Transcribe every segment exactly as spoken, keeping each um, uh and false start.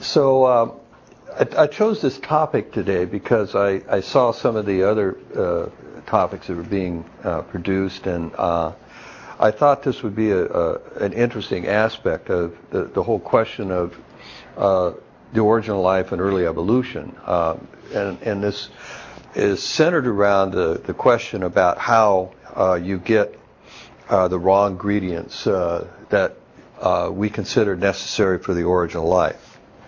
So uh, I, I chose this topic today because I, I saw some of the other uh, topics that were being uh, produced, and uh, I thought this would be a, a, an interesting aspect of the, the whole question of uh, the origin of life and early evolution. Uh, and, and this is centered around the, the question about how uh, you get uh, the raw ingredients uh, that uh, we consider necessary for the origin of life.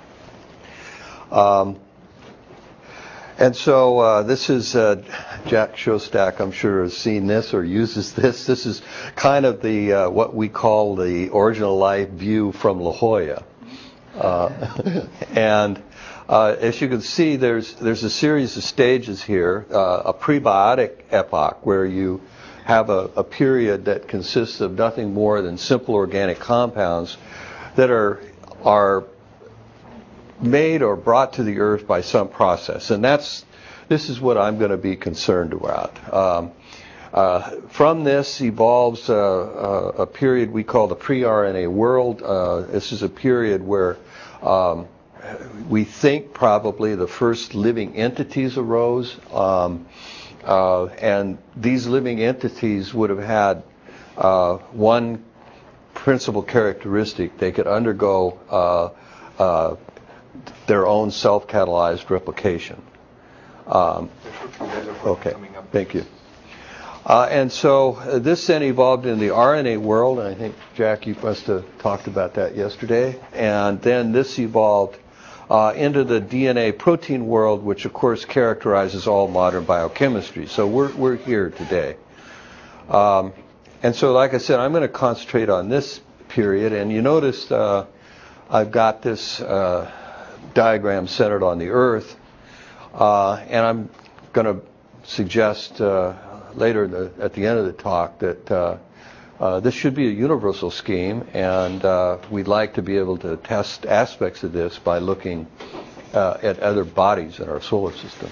Um, and so uh, this is uh, Jack Szostak, I'm sure, has seen this or uses this. This is kind of the uh, what we call the origin of life view from La Jolla. Uh, and uh, as you can see, there's there's a series of stages here, uh, a prebiotic epoch where you have a, a period that consists of nothing more than simple organic compounds that are are made or brought to the earth by some process, and that's this is what I'm going to be concerned about. Um, uh, from this evolves uh, uh, a period we call the pre-R N A world. Uh, this is a period where um, we think probably the first living entities arose, um, uh, and these living entities would have had uh, one principal characteristic: they could undergo uh, uh, their own self-catalyzed replication. Um, okay, thank you. Uh, and so uh, this then evolved in the R N A world, and I think, Jack, you must have talked about that yesterday. And then this evolved uh, into the D N A protein world, which of course characterizes all modern biochemistry. So we're, we're here today. Um, and so, like I said, I'm going to concentrate on this period. And you noticed uh, I've got this uh, diagram centered on the Earth, uh, and I'm going to suggest uh, later the, at the end of the talk that uh, uh, this should be a universal scheme, and uh, we'd like to be able to test aspects of this by looking uh, at other bodies in our solar system.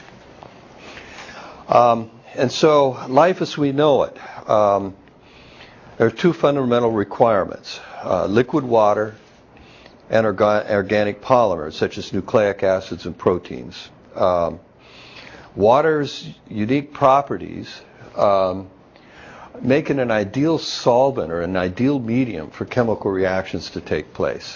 Um, and so life as we know it, um, there are two fundamental requirements: uh, liquid water and orga- organic polymers, such as nucleic acids and proteins. Um, water's unique properties um, make it an ideal solvent or an ideal medium for chemical reactions to take place.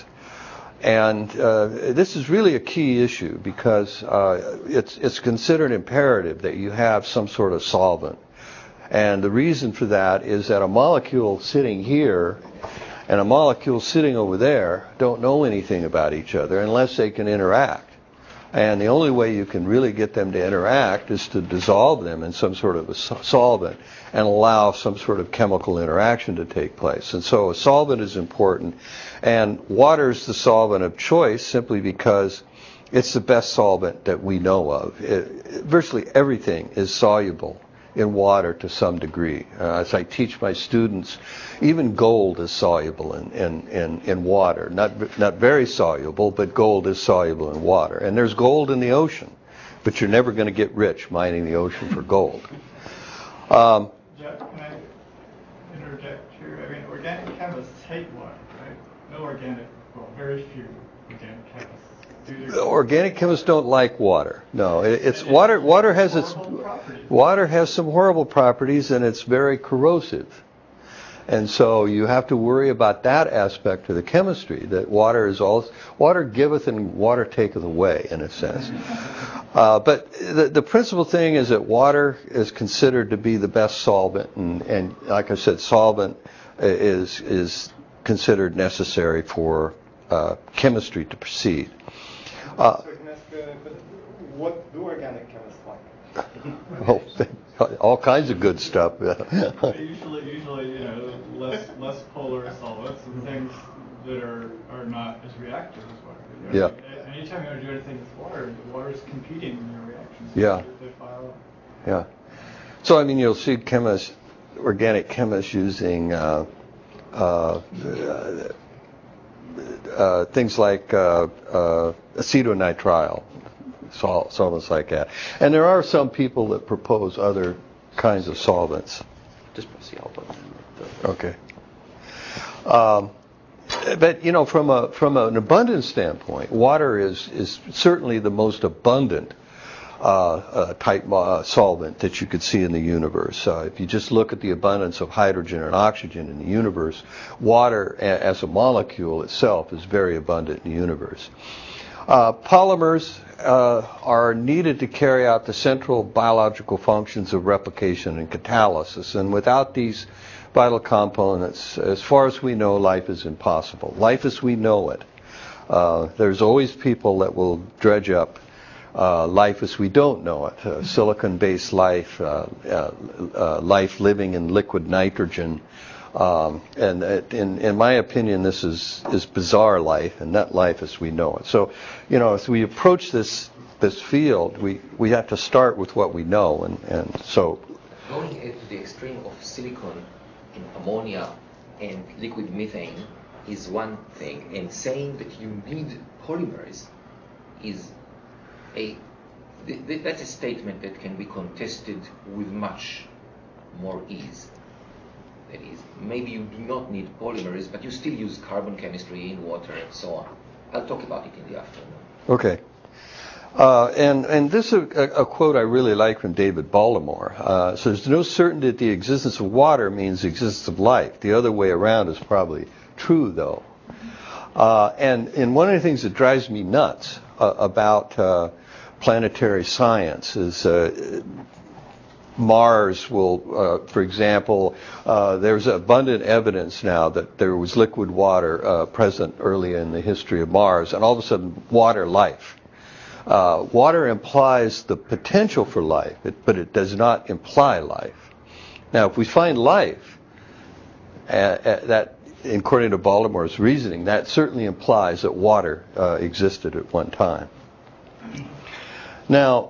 And uh, this is really a key issue because uh, it's, it's considered imperative that you have some sort of solvent. And the reason for that is that a molecule sitting here and a molecule sitting over there don't know anything about each other unless they can interact. And the only way you can really get them to interact is to dissolve them in some sort of a solvent and allow some sort of chemical interaction to take place. And so a solvent is important, and water is the solvent of choice simply because it's the best solvent that we know of. It, it, virtually everything is soluble in water to some degree. Uh, as I teach my students, even gold is soluble in, in, in, in water. Not, not very soluble, but gold is soluble in water. And there's gold in the ocean, but you're never going to get rich mining the ocean for gold. Um, Jeff, can I interject here? I mean, organic chemists hate water, right? No organic, well, very few organic chemists. Organic chemists don't like water. No, it, it's water. Water has its water has some horrible properties, and it's very corrosive. And so you have to worry about that aspect of the chemistry. That water is all water giveth and water taketh away, in a sense. Uh, but the, the principal thing is that water is considered to be the best solvent, and, and like I said, solvent is is considered necessary for uh, chemistry to proceed. Uh, so I can ask, uh, what do organic chemists like? Oh, all kinds of good stuff. usually, usually, you know, less less polar solvents and things that are, are not as reactive as water. You know, yeah. Anytime you want to do anything with water, the water is competing in your reactions. Yeah. They file. Yeah. So I mean, you'll see chemists, organic chemists using uh, uh, uh, things like uh, uh, acetonitrile, sol- solvents like that. And there are some people that propose other kinds of solvents. Just press the L button. Okay. Um, but you know, from a from an abundance standpoint, water is is certainly the most abundant uh, uh, type uh, solvent that you could see in the universe. Uh, if you just look at the abundance of hydrogen and oxygen in the universe, water a, as a molecule itself is very abundant in the universe. Uh, polymers uh, are needed to carry out the central biological functions of replication and catalysis, and without these vital components, as far as we know, life is impossible. Life as we know it. Uh, there's always people that will dredge up uh, life as we don't know it. Uh, silicon-based life, uh, uh, uh, life living in liquid nitrogen. Um, and it, in, in my opinion, this is, is bizarre life, and not life as we know it. So, you know, as we approach this this field, we, we have to start with what we know, and, and so... Going to the extreme of silicon in ammonia and liquid methane is one thing, and saying that you need polymers is a... Th- th- that's a statement that can be contested with much more ease. That is, maybe you do not need polymers, but you still use carbon chemistry in water and so on. I'll talk about it in the afternoon. Okay. Uh, and, and this is a, a quote I really like from David Baltimore. Uh, so there's no certainty that the existence of water means the existence of life. The other way around is probably true, though. Uh, and, and one of the things that drives me nuts uh, about uh, planetary science is uh, Mars will, uh, for example, uh, there's abundant evidence now that there was liquid water uh, present early in the history of Mars, and all of a sudden, water life. Uh, water implies the potential for life, it, but it does not imply life. Now, if we find life, uh, uh, that, according to Baltimore's reasoning, that certainly implies that water uh, existed at one time. Now,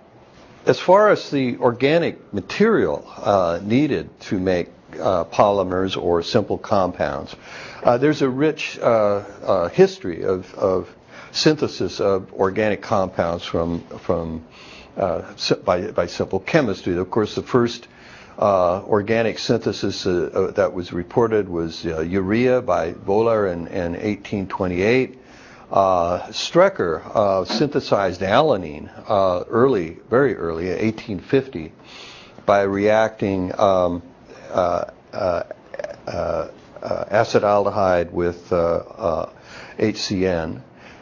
as far as the organic material uh, needed to make uh, polymers or simple compounds, uh, there's a rich uh, uh, history of, of synthesis of organic compounds from from uh, by by simple chemistry. Of course, the first uh, organic synthesis uh, uh, that was reported was uh, urea by Wohler in, in eighteen twenty-eight. Uh, Strecker uh, synthesized alanine uh, early, very early, in eighteen fifty, by reacting um, uh, uh, uh, uh, acetaldehyde with uh, uh, H C N.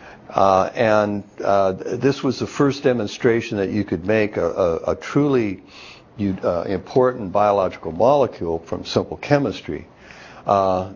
Uh, and uh, this was the first demonstration that you could make a, a, a truly uh, important biological molecule from simple chemistry. Uh,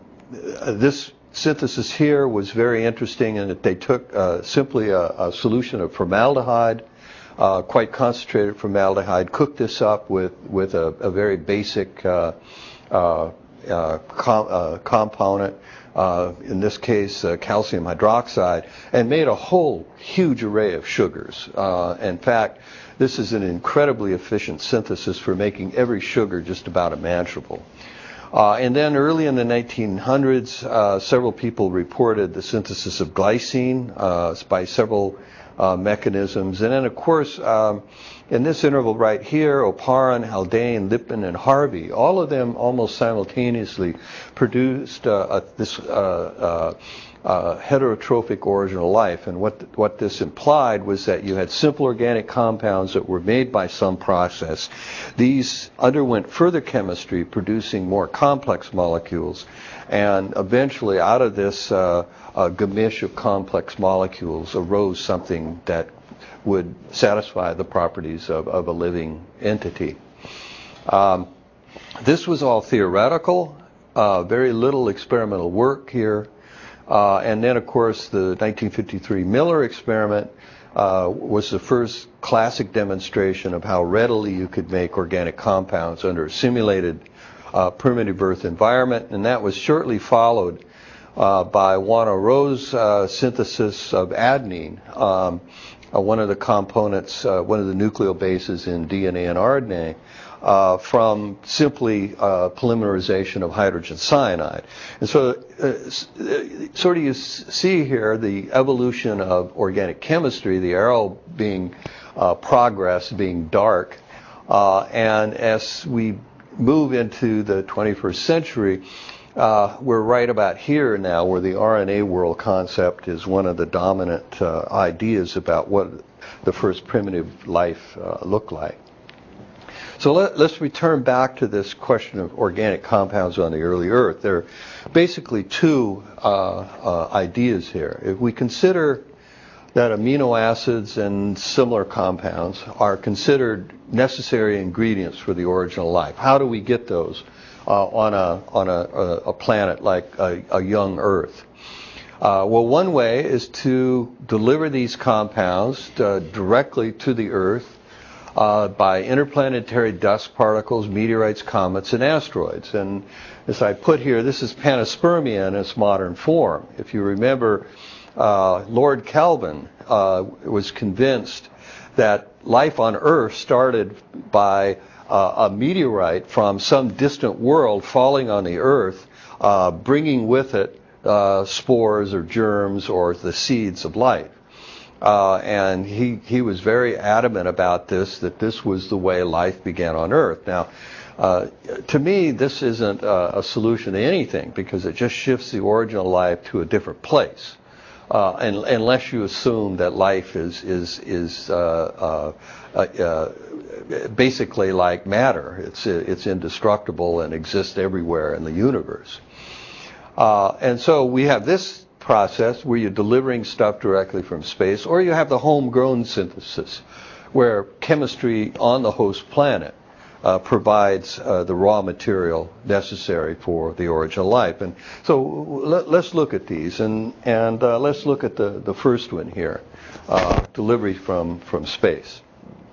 this synthesis here was very interesting in that they took uh, simply a, a solution of formaldehyde, uh, quite concentrated formaldehyde, cooked this up with, with a, a very basic uh, uh, uh, com- uh, component, uh, in this case uh, calcium hydroxide, and made a whole huge array of sugars. Uh, in fact, this is an incredibly efficient synthesis for making every sugar just about imaginable. Uh, and then early in the nineteen hundreds, uh, several people reported the synthesis of glycine uh, by several uh, mechanisms. And then, of course, um, in this interval right here, Oparin, Haldane, Lippmann, and Harvey, all of them almost simultaneously produced uh, a, this uh, uh, uh, heterotrophic original life. And what th- what this implied was that you had simple organic compounds that were made by some process. These underwent further chemistry, producing more complex molecules, and eventually out of this uh, uh, gamish of complex molecules arose something that would satisfy the properties of, of a living entity. Um, this was all theoretical, uh, very little experimental work here. Uh, and then, of course, the nineteen fifty-three Miller experiment uh, was the first classic demonstration of how readily you could make organic compounds under a simulated uh, primitive Earth environment. And that was shortly followed uh, by Wano-Rowe's uh, synthesis of adenine, um, uh, one of the components, uh, one of the nucleobases in D N A and R N A. Uh, from simply uh, polymerization of hydrogen cyanide. And so uh, sort of you s- see here the evolution of organic chemistry, the arrow being uh, progress, being dark. Uh, and as we move into the twenty-first century, uh, we're right about here now, where the R N A world concept is one of the dominant uh, ideas about what the first primitive life uh, looked like. So let, let's return back to this question of organic compounds on the early Earth. There are basically two uh, uh, ideas here. If we consider that amino acids and similar compounds are considered necessary ingredients for the original life, how do we get those uh, on a on a, a planet like a, a young Earth? Uh, well, one way is to deliver these compounds uh, directly to the Earth uh, by interplanetary dust particles, meteorites, comets, and asteroids. And as I put here, this is panspermia in its modern form. If you remember, uh, Lord Kelvin uh, was convinced that life on Earth started by uh, a meteorite from some distant world falling on the Earth, uh, bringing with it uh, spores or germs or the seeds of life. Uh, and he, he was very adamant about this, that this was the way life began on Earth. Now, uh, to me, this isn't a, a solution to anything, because it just shifts the origin of life to a different place. Uh, and, unless you assume that life is is is uh, uh, uh, basically like matter, it's it's indestructible and exists everywhere in the universe. Uh, and so we have this process where you're delivering stuff directly from space, or you have the homegrown synthesis, where chemistry on the host planet uh, provides uh, the raw material necessary for the original life. And so let, let's look at these, and and uh, let's look at the the first one here, uh, delivery from from space.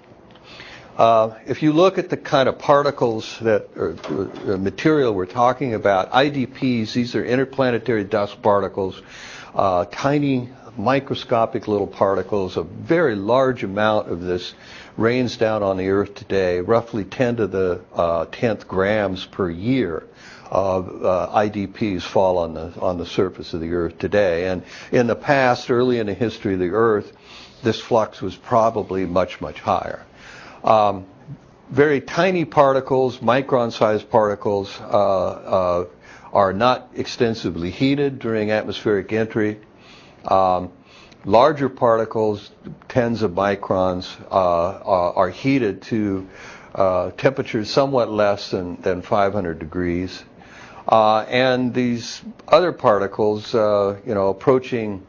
Uh, if you look at the kind of particles that, or uh, material we're talking about, I D Ps, these are interplanetary dust particles, uh, tiny microscopic little particles. A very large amount of this rains down on the Earth today, roughly ten to the uh, tenth grams per year of uh, I D Ps fall on the on the surface of the Earth today. And in the past, early in the history of the Earth, this flux was probably much, much higher. Um, very tiny particles, micron-sized particles, uh, uh, are not extensively heated during atmospheric entry. Um, larger particles, tens of microns, uh, are, are heated to uh, temperatures somewhat less than, than five hundred degrees. Uh, and these other particles, uh, you know, approaching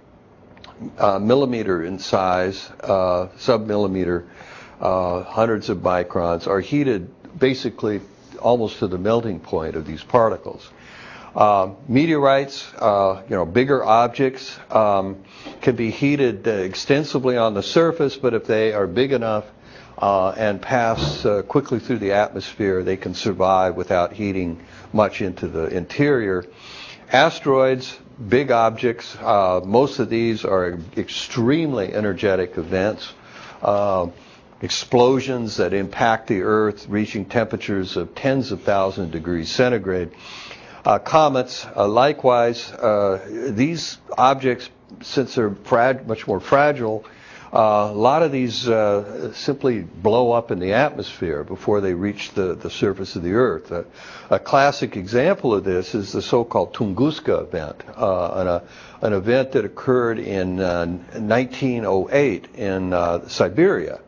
uh, millimeter in size, uh, sub-millimeter, Uh, hundreds of microns, are heated basically almost to the melting point of these particles. Uh, meteorites, uh, you know, bigger objects, um, can be heated uh, extensively on the surface, but if they are big enough uh, and pass uh, quickly through the atmosphere, they can survive without heating much into the interior. Asteroids, big objects, uh, most of these are extremely energetic events. Uh, explosions that impact the Earth, reaching temperatures of tens of thousands of degrees centigrade. Uh, comets, uh, likewise, uh, these objects, since they're frag- much more fragile, uh, a lot of these uh, simply blow up in the atmosphere before they reach the, the surface of the Earth. Uh, a classic example of this is the so-called Tunguska event, uh, an, uh, an event that occurred in uh, nineteen oh eight in uh, Siberia.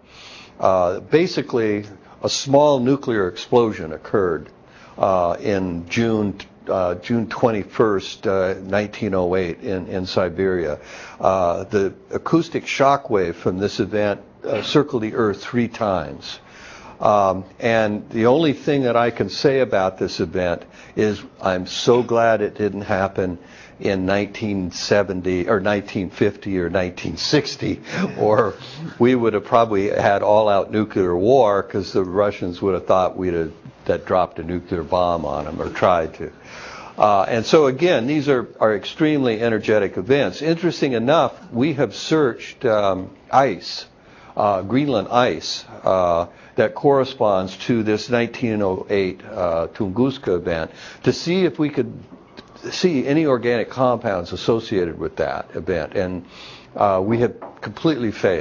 Uh, basically, a small nuclear explosion occurred uh, in June uh, June twenty-first, uh, nineteen oh eight, in in Siberia. Uh, the acoustic shock wave from this event uh, circled the Earth three times. Um, and the only thing that I can say about this event is I'm so glad it didn't happen in nineteen seventy or nineteen fifty or nineteen sixty, or we would have probably had all-out nuclear war, because the Russians would have thought we'd have that dropped a nuclear bomb on them, or tried to. Uh, and so again, these are, are extremely energetic events. Interesting enough, we have searched um, ice, uh, Greenland ice, uh, that corresponds to this nineteen oh eight uh, Tunguska event, to see if we could see any organic compounds associated with that event, and uh, we have completely failed.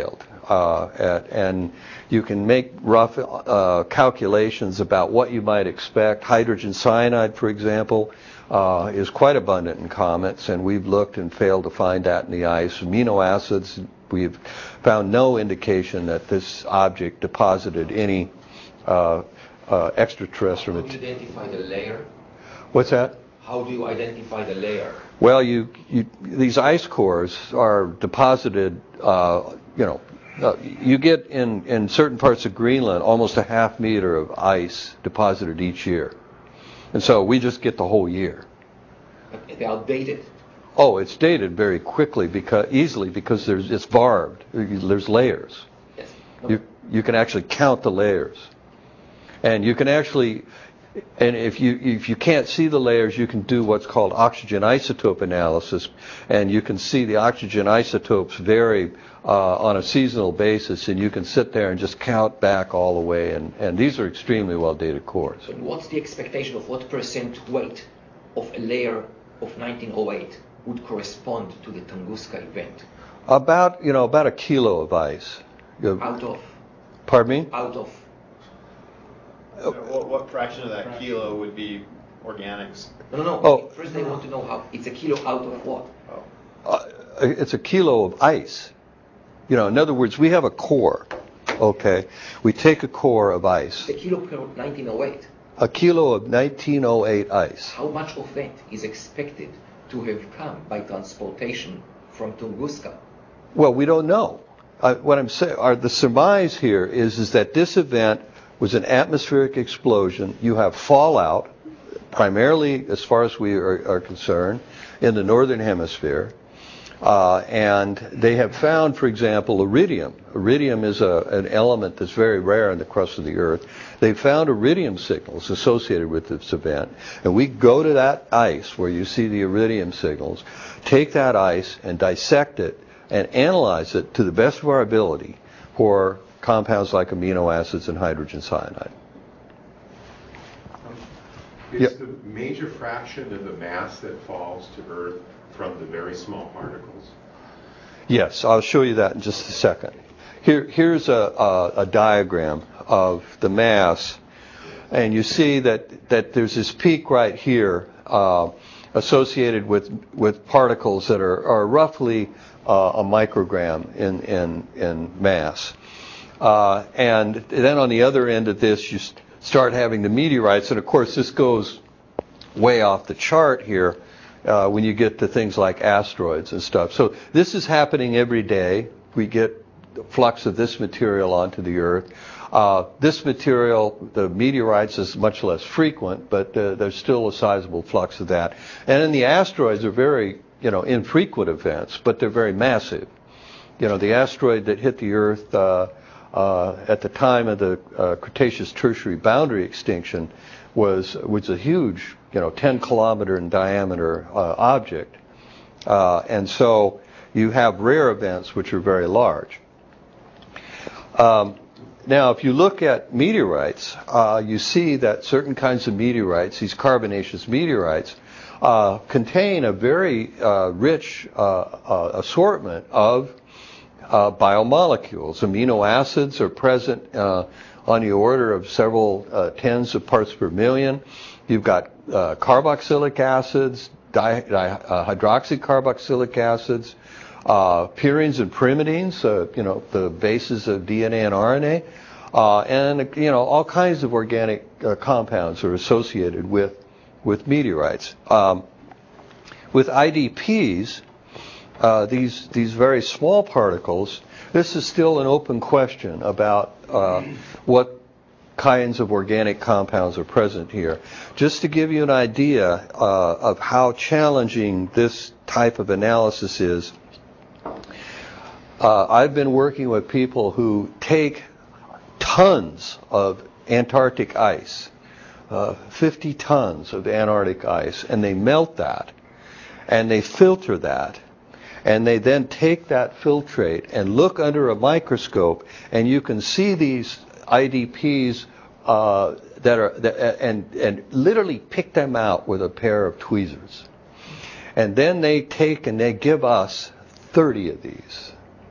uh, at, and you can make rough uh, calculations about what you might expect. Hydrogen cyanide, for example, uh, is quite abundant in comets, and we've looked and failed to find that in the ice. Amino acids, we've found no indication that this object deposited any uh, uh, extraterrestrial How do you identify the layer? What's that? How do you identify the layer? Well, you, you these ice cores are deposited, uh, you know, uh, you get in, in certain parts of Greenland almost a half meter of ice deposited each year. And so we just get the whole year. They are dated. Oh, it's dated very quickly, because easily because there's it's barbed. There's layers. Yes. No. You you can actually count the layers, and you can actually, and if you if you can't see the layers, you can do what's called oxygen isotope analysis, and you can see the oxygen isotopes vary uh, on a seasonal basis, and you can sit there and just count back all the way, and and these are extremely well dated cores. So what's the expectation of what percent weight of a layer of nineteen oh eight would correspond to the Tunguska event? About, you know, about a kilo of ice. Out of? Pardon me? Out of? So what, what fraction of that kilo would be organics? No, no, no. Oh. First they want to know how, it's a kilo out of what? Oh. Uh, it's a kilo of ice. You know, in other words, we have a core, okay? We take a core of ice. The kilo per nineteen oh eight. A kilo of nineteen oh eight ice. How much of that is expected to have come by transportation from Tunguska? Well, we don't know. Uh, what I'm saying, are the surmise here is, is that this event was an atmospheric explosion. You have fallout, primarily as far as we are, are concerned, in the northern hemisphere. Uh, and they have found, for example, iridium. Iridium is a, an element that's very rare in the crust of the Earth. They found iridium signals associated with this event. And we go to that ice where you see the iridium signals, take that ice and dissect it and analyze it to the best of our ability for compounds like amino acids and hydrogen cyanide. Is Yep. the major fraction of the mass that falls to Earth from the very small particles? Yes, I'll show you that in just a second. Here, here's a, a, a diagram of the mass, and you see that, that there's this peak right here uh, associated with, with particles that are, are roughly uh, a microgram in, in, in mass. Uh, and then on the other end of this, you start having the meteorites, and of course this goes way off the chart here uh, when you get to things like asteroids and stuff. So this is happening every day. We get the flux of this material onto the Earth. Uh, this material, the meteorites, is much less frequent, but uh, there's still a sizable flux of that. And then the asteroids are very, you know, infrequent events, but they're very massive. You know, the asteroid that hit the Earth uh, uh, at the time of the uh, Cretaceous-Tertiary boundary extinction was was a huge, you know, ten kilometer in diameter uh, object, uh, and so you have rare events which are very large. Um, now, if you look at meteorites, uh, you see that certain kinds of meteorites, these carbonaceous meteorites, uh, contain a very uh, rich uh, uh, assortment of uh, biomolecules. Amino acids are present uh, on the order of several uh, tens of parts per million. You've got uh, carboxylic acids, di- di- uh, hydroxycarboxylic acids, uh, purines and pyrimidines, uh, you know, the bases of D N A and R N A, uh, and you know, all kinds of organic uh, compounds are associated with with meteorites. Um, with I D Ps, uh, these these very small particles, this is still an open question about uh, what kinds of organic compounds are present here. Just to give you an idea uh, of how challenging this type of analysis is, uh, I've been working with people who take tons of Antarctic ice, uh, fifty tons of Antarctic ice, and they melt that, and they filter that, and they then take that filtrate and look under a microscope, and you can see these I D Ps uh, that are that, and and literally pick them out with a pair of tweezers, and then they take and they give us thirty of these.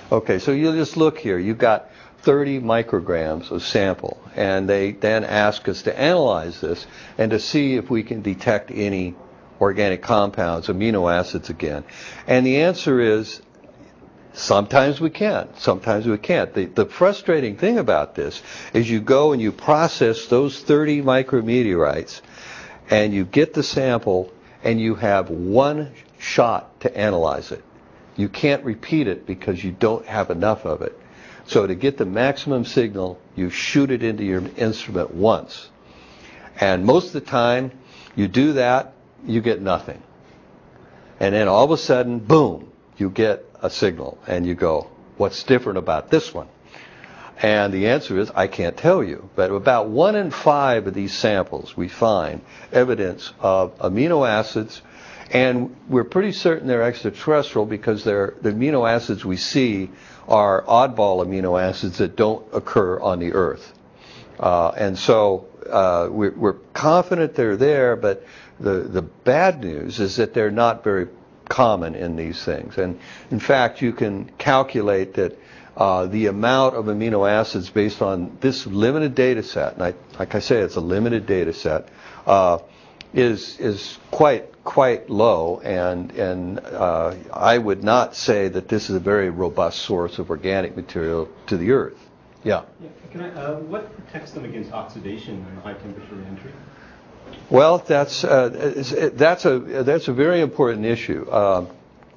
Okay, so you just look here. You've got thirty micrograms of sample, and they then ask us to analyze this and to see if we can detect any organic compounds, amino acids again. And the answer is sometimes we can, sometimes we can't. The, the frustrating thing about this is you go and you process those thirty micrometeorites, and you get the sample, and you have one shot to analyze it. You can't repeat it because you don't have enough of it. So to get the maximum signal, you shoot it into your instrument once. And most of the time, you do that, you get nothing. And then all of a sudden, boom, you get a signal. And you go, what's different about this one? And the answer is, I can't tell you. But about one in five of these samples, we find evidence of amino acids. And we're pretty certain they're extraterrestrial because they're, the amino acids we see are oddball amino acids that don't occur on the Earth. Uh, and so uh, we're, we're confident they're there, but the, the bad news is that they're not very common in these things. And in fact, you can calculate that uh, the amount of amino acids based on this limited data set, and I, like I say, it's a limited data set, uh, is is quite quite low, and and uh, I would not say that this is a very robust source of organic material to the Earth. Yeah. Yeah. Can I, uh, what protects them against oxidation and high temperature entry? Well, that's uh, that's a that's a very important issue. Um,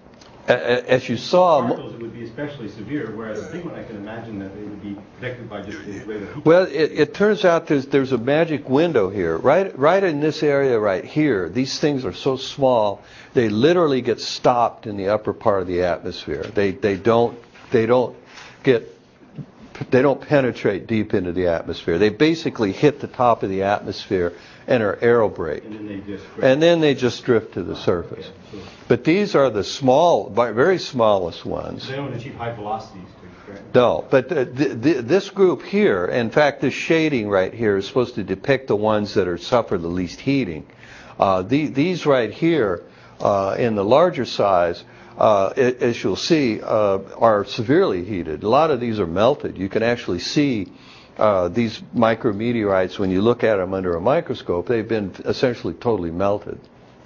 as you saw, particles, it would be especially severe. Whereas the big one, I can imagine that they would be protected by just the rate of heat. Well, it, it turns out there's there's a magic window here. Right, right in this area right here, these things are so small, they literally get stopped in the upper part of the atmosphere. They they don't they don't get they don't penetrate deep into the atmosphere. They basically hit the top of the atmosphere and are aerobraked. And then they just drift, and then they just drift to the surface. Okay, so but these are the small, very smallest ones. they don't achieve high velocities, too, correct? No, but uh, th- th- this group here, in fact, this shading right here is supposed to depict the ones that are suffer the least heating. Uh, the, these right here, uh, in the larger size, uh, it, as you'll see, uh, are severely heated. A lot of these are melted. You can actually see uh, these micrometeorites when you look at them under a microscope. They've been essentially totally melted.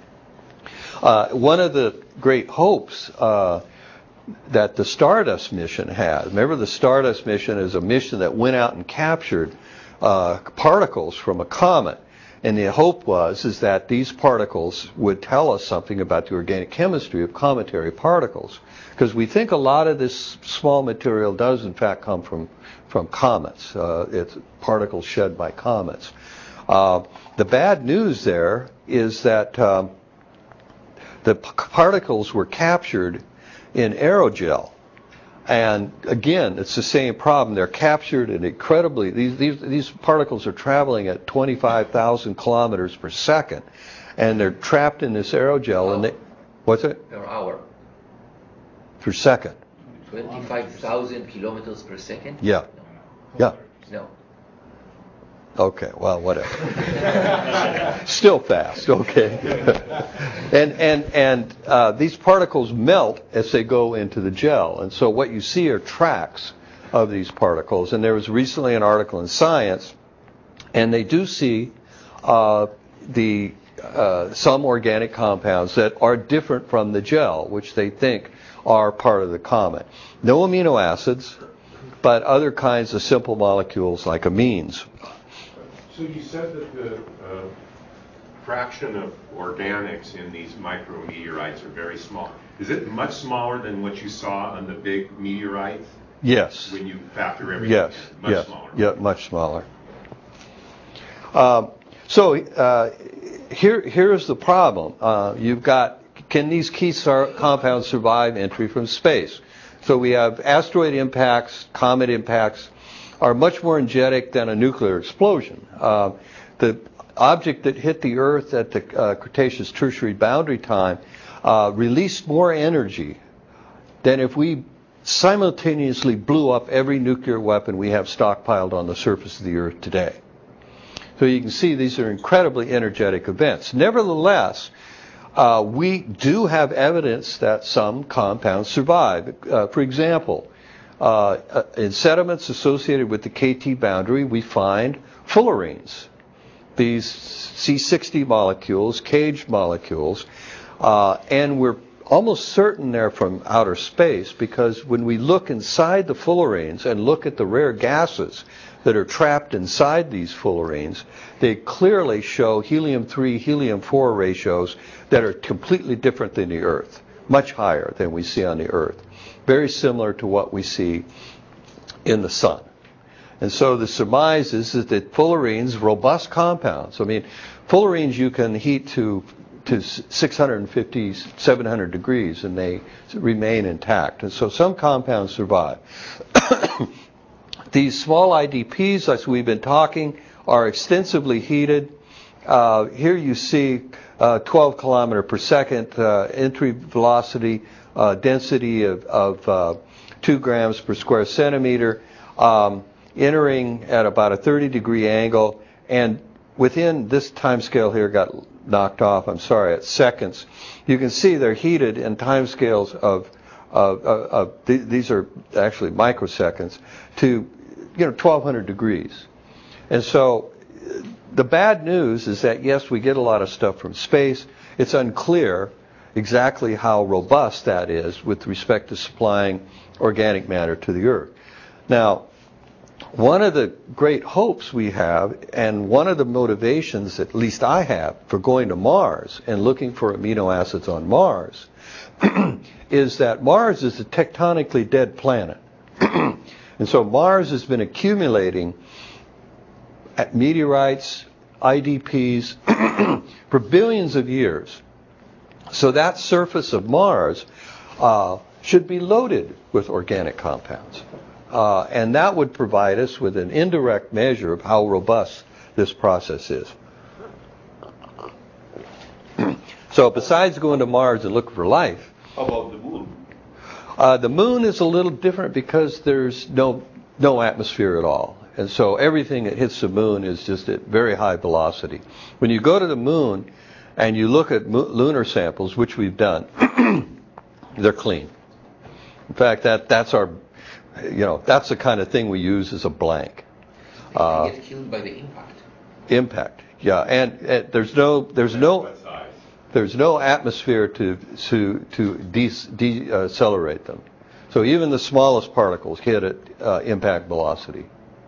Uh, one of the great hopes uh, that the Stardust mission had, remember the Stardust mission is a mission that went out and captured uh, particles from a comet. And the hope was is that these particles would tell us something about the organic chemistry of cometary particles. Because we think a lot of this small material does in fact come from, from comets. Uh, it's particles shed by comets. Uh, the bad news there is that um, the p- particles were captured in aerogel. And again, it's the same problem. They're captured in incredibly, these, these, these particles are traveling at twenty-five thousand kilometers per second. And they're trapped in this aerogel. Oh. And they, what's it? Per hour. Per second. twenty-five thousand kilometers per second? Yeah. Yeah. No. Okay, well, whatever. Still fast, okay. and and and uh, these particles melt as they go into the gel, and so what you see are tracks of these particles. And there was recently an article in Science, and they do see uh, the uh, some organic compounds that are different from the gel, which they think are part of the comet. No amino acids, but other kinds of simple molecules like amines. So you said that the uh, fraction of organics in these micrometeorites are very small. Is it much smaller than what you saw on the big meteorites? Yes. When you factor everything Yes. in? Much yes. smaller. Yeah, much smaller. Um, so uh, here, here's the problem. Uh, you've got, can these key sar- compounds survive entry from space? So we have asteroid impacts, comet impacts, are much more energetic than a nuclear explosion. Uh, the object that hit the Earth at the uh, Cretaceous Tertiary boundary time uh, released more energy than if we simultaneously blew up every nuclear weapon we have stockpiled on the surface of the Earth today. So you can see these are incredibly energetic events. Nevertheless, uh, we do have evidence that some compounds survive. Uh, for example, uh, in sediments associated with the K T boundary, we find fullerenes. These C sixty molecules, caged molecules, uh, and we're almost certain they're from outer space because when we look inside the fullerenes and look at the rare gases that are trapped inside these fullerenes, they clearly show helium three, helium four ratios that are completely different than the Earth, much higher than we see on the Earth. Very similar to what we see in the sun. And so the surmise is that fullerenes, robust compounds, I mean, fullerenes you can heat to to six hundred fifty, seven hundred degrees and they remain intact. And so some compounds survive. These small I D Ps, as we've been talking, are extensively heated. Uh, here you see uh, twelve kilometer per second uh, entry velocity, uh, density of, of uh, two grams per square centimeter, um, entering at about a thirty degree angle, and within this time scale here got knocked off, I'm sorry, at seconds. You can see they're heated in time scales of, of, of, of th- these are actually microseconds, to you know twelve hundred degrees. And so the bad news is that, yes, we get a lot of stuff from space. It's unclear exactly how robust that is with respect to supplying organic matter to the Earth. Now, one of the great hopes we have, and one of the motivations, at least I have, for going to Mars and looking for amino acids on Mars, is that Mars is a tectonically dead planet. And so Mars has been accumulating meteorites, I D Ps, for billions of years. So that surface of Mars uh, should be loaded with organic compounds. Uh, and that would provide us with an indirect measure of how robust this process is. So besides going to Mars and looking for life, How about the moon? uh, the moon is a little different because there's no no atmosphere at all. And so everything that hits the moon is just at very high velocity. When you go to the moon and you look at mo- lunar samples, which we've done, they're clean. In fact, that that's our You know, that's the kind of thing we use as a blank. They Uh, get killed by the impact. impact, yeah, and, and there's no there's no there's no atmosphere to to to de- decelerate them. So even the smallest particles hit at uh, impact velocity.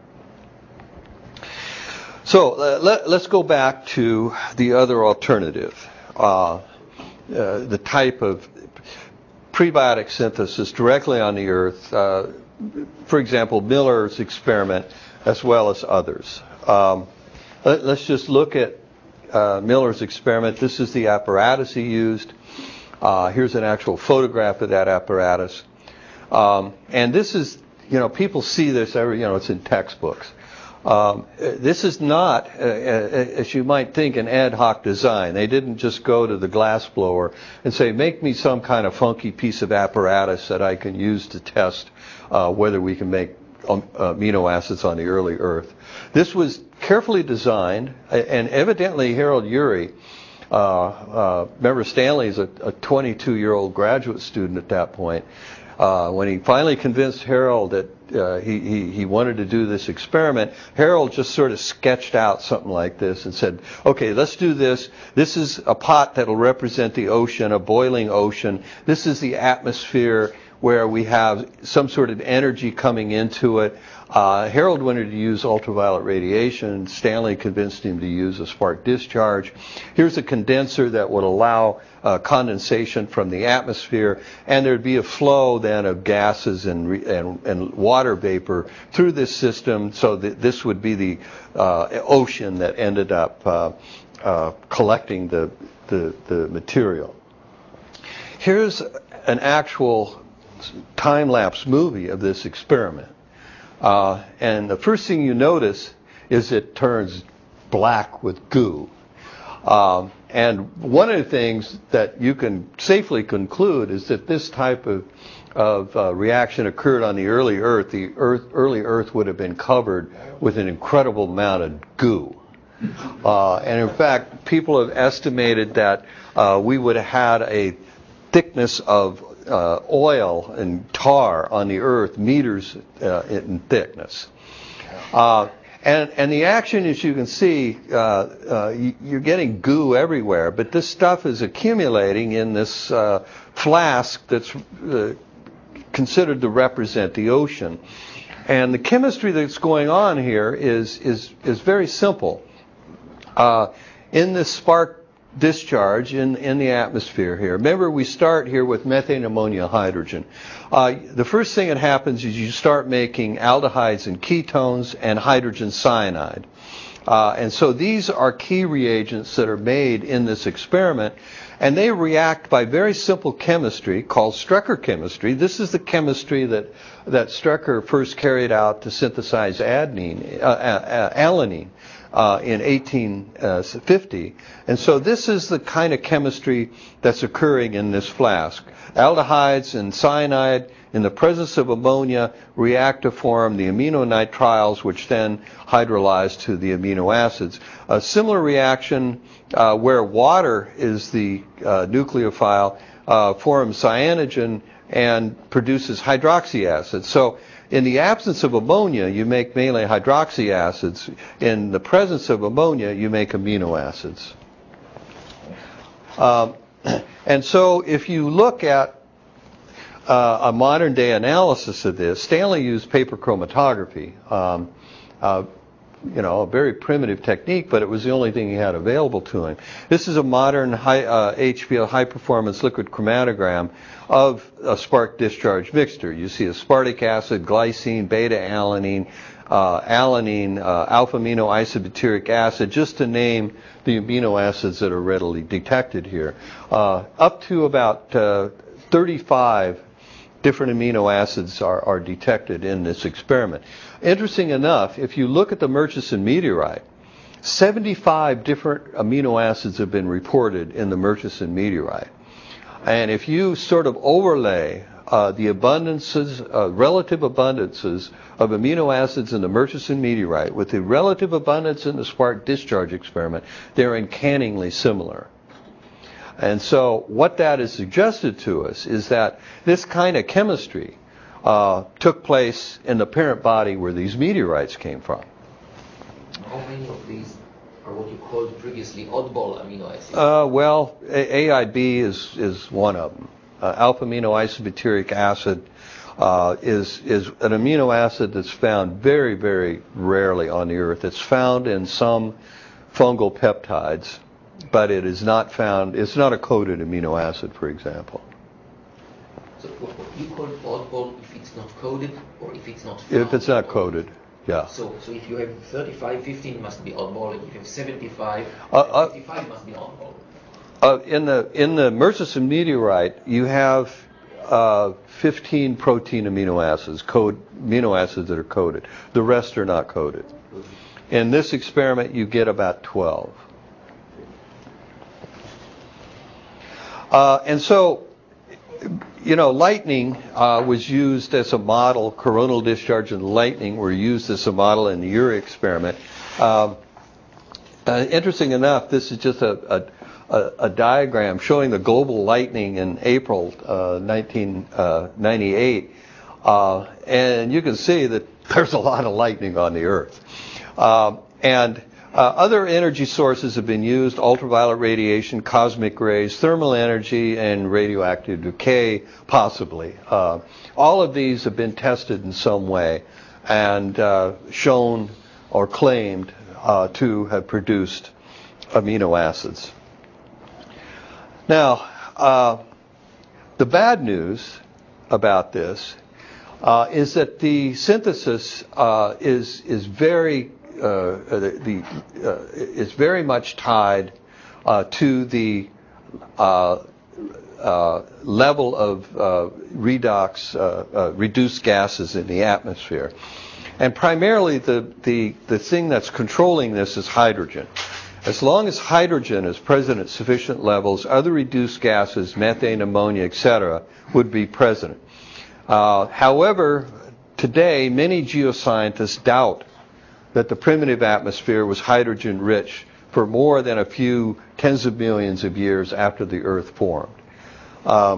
So uh, let, let's go back to the other alternative, uh, uh, the type of prebiotic synthesis directly on the Earth. Uh, for example, Miller's experiment, as well as others. Um, let, let's just look at uh, Miller's experiment. This is the apparatus he used. Uh, here's an actual photograph of that apparatus. Um, and this is, you know, people see this every, you know, it's in textbooks. Um, this is not, uh, as you might think, an ad hoc design. They didn't just go to the glass blower and say, make me some kind of funky piece of apparatus that I can use to test uh, whether we can make um, amino acids on the early Earth. This was carefully designed, and evidently Harold Urey, uh, uh, remember Stanley's a, a twenty-two-year-old graduate student at that point. Uh, when he finally convinced Harold that uh, he, he, he wanted to do this experiment, Harold just sort of sketched out something like this and said, okay, let's do this. This is a pot that will represent the ocean, a boiling ocean. This is the atmosphere where we have some sort of energy coming into it. Uh, Harold wanted to use ultraviolet radiation. Stanley convinced him to use a spark discharge. Here's a condenser that would allow uh, condensation from the atmosphere, and there'd be a flow then of gases and, re- and, and water vapor through this system, so that this would be the uh, ocean that ended up uh, uh, collecting the, the, the material. Here's an actual time-lapse movie of this experiment. Uh, and the first thing you notice is it turns black with goo. Um, and one of the things that you can safely conclude is that this type of, of uh, reaction occurred on the early Earth. The Earth, early Earth would have been covered with an incredible amount of goo. Uh, and in fact, people have estimated that uh, we would have had a thickness of uh, oil and tar on the Earth meters uh, in thickness. Uh, and, and the action, as you can see, uh, uh, you, you're getting goo everywhere, but this stuff is accumulating in this uh, flask that's uh, considered to represent the ocean. And the chemistry that's going on here is, is, is very simple. Uh, in this spark discharge in, in the atmosphere here. Remember, we start here with methane, ammonia, hydrogen. Uh, the first thing that happens is you start making aldehydes and ketones and hydrogen cyanide. Uh, and so these are key reagents that are made in this experiment, and they react by very simple chemistry called Strecker chemistry. This is the chemistry that, that Strecker first carried out to synthesize adenine, uh, uh, alanine. Uh, in eighteen fifty. And so this is the kind of chemistry that's occurring in this flask. Aldehydes and cyanide in the presence of ammonia react to form the aminonitriles, which then hydrolyze to the amino acids. A similar reaction uh, where water is the uh, nucleophile uh, forms cyanogen and produces hydroxy acid. So in the absence of ammonia, you make mainly hydroxy acids. In the presence of ammonia, you make amino acids. Um, and so if you look at uh, a modern day analysis of this, Stanley used paper chromatography. Um, uh, you know, a very primitive technique, but it was the only thing he had available to him. This is a modern high, uh, H P L, high-performance liquid chromatogram of a spark discharge mixture. You see aspartic acid, glycine, beta-alanine, uh, alanine, uh, alpha-amino isobutyric acid, just to name the amino acids that are readily detected here. Uh, up to about uh, thirty-five different amino acids are, are detected in this experiment. Interesting enough, if you look at the Murchison meteorite, seventy-five different amino acids have been reported in the Murchison meteorite. And if you sort of overlay uh, the abundances, uh, relative abundances of amino acids in the Murchison meteorite with the relative abundance in the spark discharge experiment, they're uncannily similar. And so what that has suggested to us is that this kind of chemistry uh, took place in the parent body where these meteorites came from. How many of these are what you called previously oddball amino acids? Uh, well, A I B is, is one of them. Uh, alpha-amino isobutyric acid uh, is, is an amino acid that's found very, very rarely on the Earth. It's found in some fungal peptides, but it is not found, it's not a coded amino acid, for example. So what, what you call oddball if it's not coded or if it's not found? If it's not coded, yeah. So so if you have thirty-five, fifteen must be oddball, and if you have seventy-five, uh, uh, fifty-five must be oddball. Uh, in the in the Murchison meteorite, you have uh, fifteen protein amino acids, code amino acids that are coded. The rest are not coded. In this experiment, you get about twelve. Uh, and so, you know, lightning uh, was used as a model. Coronal discharge and lightning were used as a model in the Urey experiment. Um, uh, interesting enough, this is just a, a, a, a diagram showing the global lightning in April uh, nineteen ninety-eight. Uh, and you can see that there's a lot of lightning on the Earth. Um, and Uh, other energy sources have been used: ultraviolet radiation, cosmic rays, thermal energy, and radioactive decay, possibly. Uh, all of these have been tested in some way and uh, shown or claimed uh, to have produced amino acids. Now, uh, the bad news about this uh, is that the synthesis uh, is is very Uh, the, the uh, is very much tied uh, to the uh, uh, level of uh, redox, uh, uh, reduced gases in the atmosphere, and primarily the, the the thing that's controlling this is hydrogen. As long as hydrogen is present at sufficient levels, other reduced gases, methane, ammonia, et cetera, would be present. Uh, however, today many geoscientists doubt that the primitive atmosphere was hydrogen rich for more than a few tens of millions of years after the Earth formed. Um,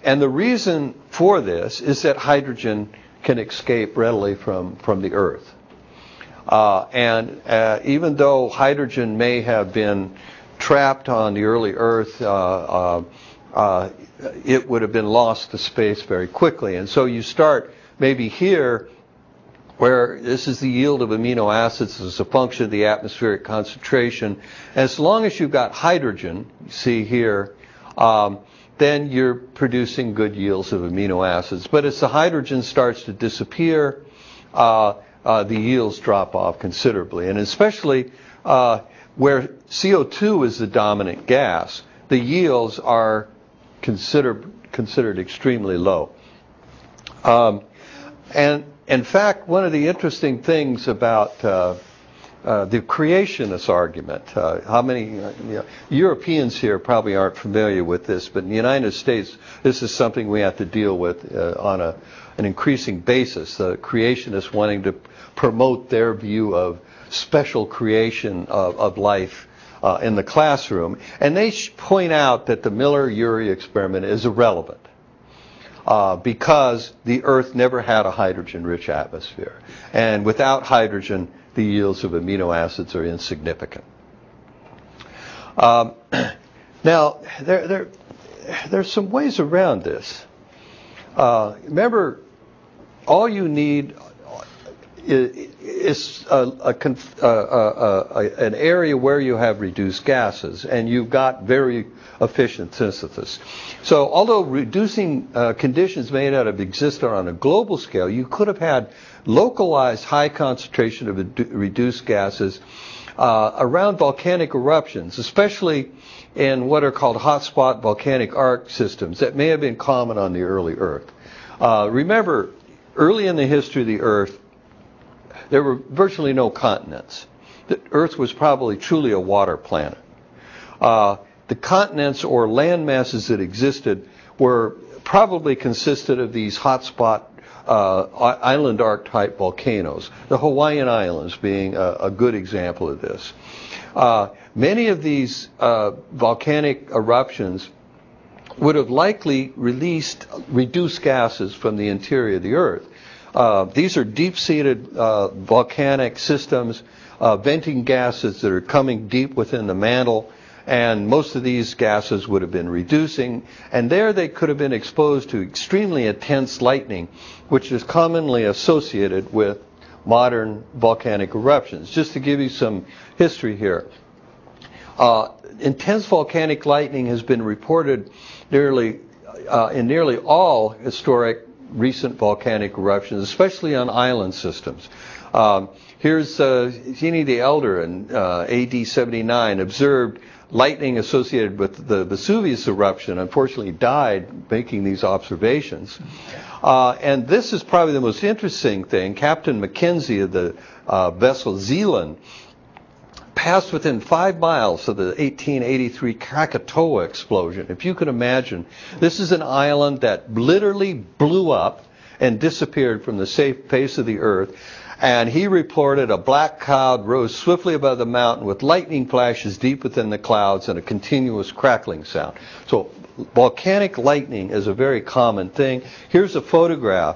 and the reason for this is that hydrogen can escape readily from, from the Earth. Uh, and uh, even though hydrogen may have been trapped on the early Earth, uh, uh, uh, it would have been lost to space very quickly. And so you start maybe here, where this is the yield of amino acids as a function of the atmospheric concentration. As long as you've got hydrogen, you see here, um, then you're producing good yields of amino acids. But as the hydrogen starts to disappear, uh, uh, the yields drop off considerably. And especially uh, where C O two is the dominant gas, the yields are considered considered extremely low. Um, and in fact, one of the interesting things about uh, uh, the creationist argument, uh, how many uh, you know, Europeans here probably aren't familiar with this, but in the United States, this is something we have to deal with uh, on a, an increasing basis. The creationists wanting to promote their view of special creation of, of life uh, in the classroom. And they point out that the Miller-Urey experiment is irrelevant. Uh, because the Earth never had a hydrogen-rich atmosphere. And without hydrogen, the yields of amino acids are insignificant. Um, now, there, there, there's some ways around this. Uh, remember, all you need is a, a, a, a, an area where you have reduced gases, and you've got very efficient synthesis. So although reducing uh, conditions may not have existed on a global scale, you could have had localized high concentration of redu- reduced gases uh, around volcanic eruptions, especially in what are called hotspot volcanic arc systems that may have been common on the early Earth. Uh, remember, early in the history of the Earth, there were virtually no continents. The Earth was probably truly a water planet. Uh, the continents or land masses that existed were probably consisted of these hotspot uh, island arc type volcanoes, the Hawaiian Islands being a, a good example of this. Uh, many of these uh, volcanic eruptions would have likely released reduced gases from the interior of the Earth. Uh, these are deep-seated uh, volcanic systems, uh, venting gases that are coming deep within the mantle, and most of these gases would have been reducing, and there they could have been exposed to extremely intense lightning, which is commonly associated with modern volcanic eruptions. Just to give you some history here, uh, intense volcanic lightning has been reported nearly uh, in nearly all historic recent volcanic eruptions, especially on island systems. Um, here's uh, Pliny the Elder in uh, A D seventy-nine observed lightning associated with the Vesuvius eruption. Unfortunately, died making these observations. Uh, and this is probably the most interesting thing. Captain Mackenzie of the uh, vessel Zealand passed within five miles of the eighteen eighty-three Krakatoa explosion. If you can imagine, this is an island that literally blew up and disappeared from the safe face of the Earth. And he reported a black cloud rose swiftly above the mountain with lightning flashes deep within the clouds and a continuous crackling sound. So volcanic lightning is a very common thing. Here's a photograph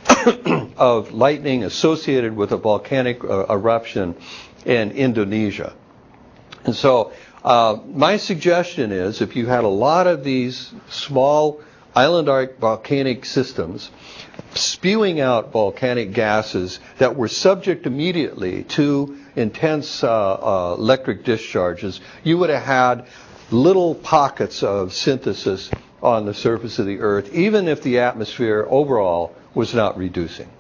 of lightning associated with a volcanic uh, eruption in Indonesia. And so uh, my suggestion is if you had a lot of these small island arc volcanic systems spewing out volcanic gases that were subject immediately to intense uh, uh, electric discharges, you would have had little pockets of synthesis on the surface of the Earth, even if the atmosphere overall was not reducing.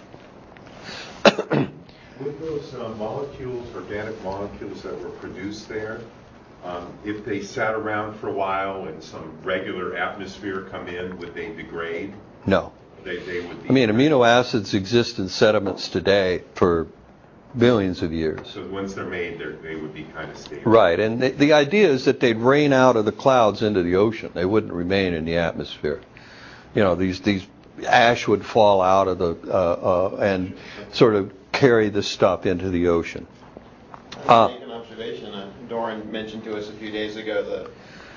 Would those uh, molecules, organic molecules that were produced there, um, if they sat around for a while and some regular atmosphere come in, would they degrade? No. They, they would be. I mean, amino acids exist in sediments today for billions of years. So once they're made, they're, they would be kind of stable. Right, and the, the idea is that they'd rain out of the clouds into the ocean. They wouldn't remain in the atmosphere. You know, these these ash would fall out of the uh, uh, and sort of carry the stuff into the ocean. I uh, make an observation. Uh, Doran mentioned to us a few days ago the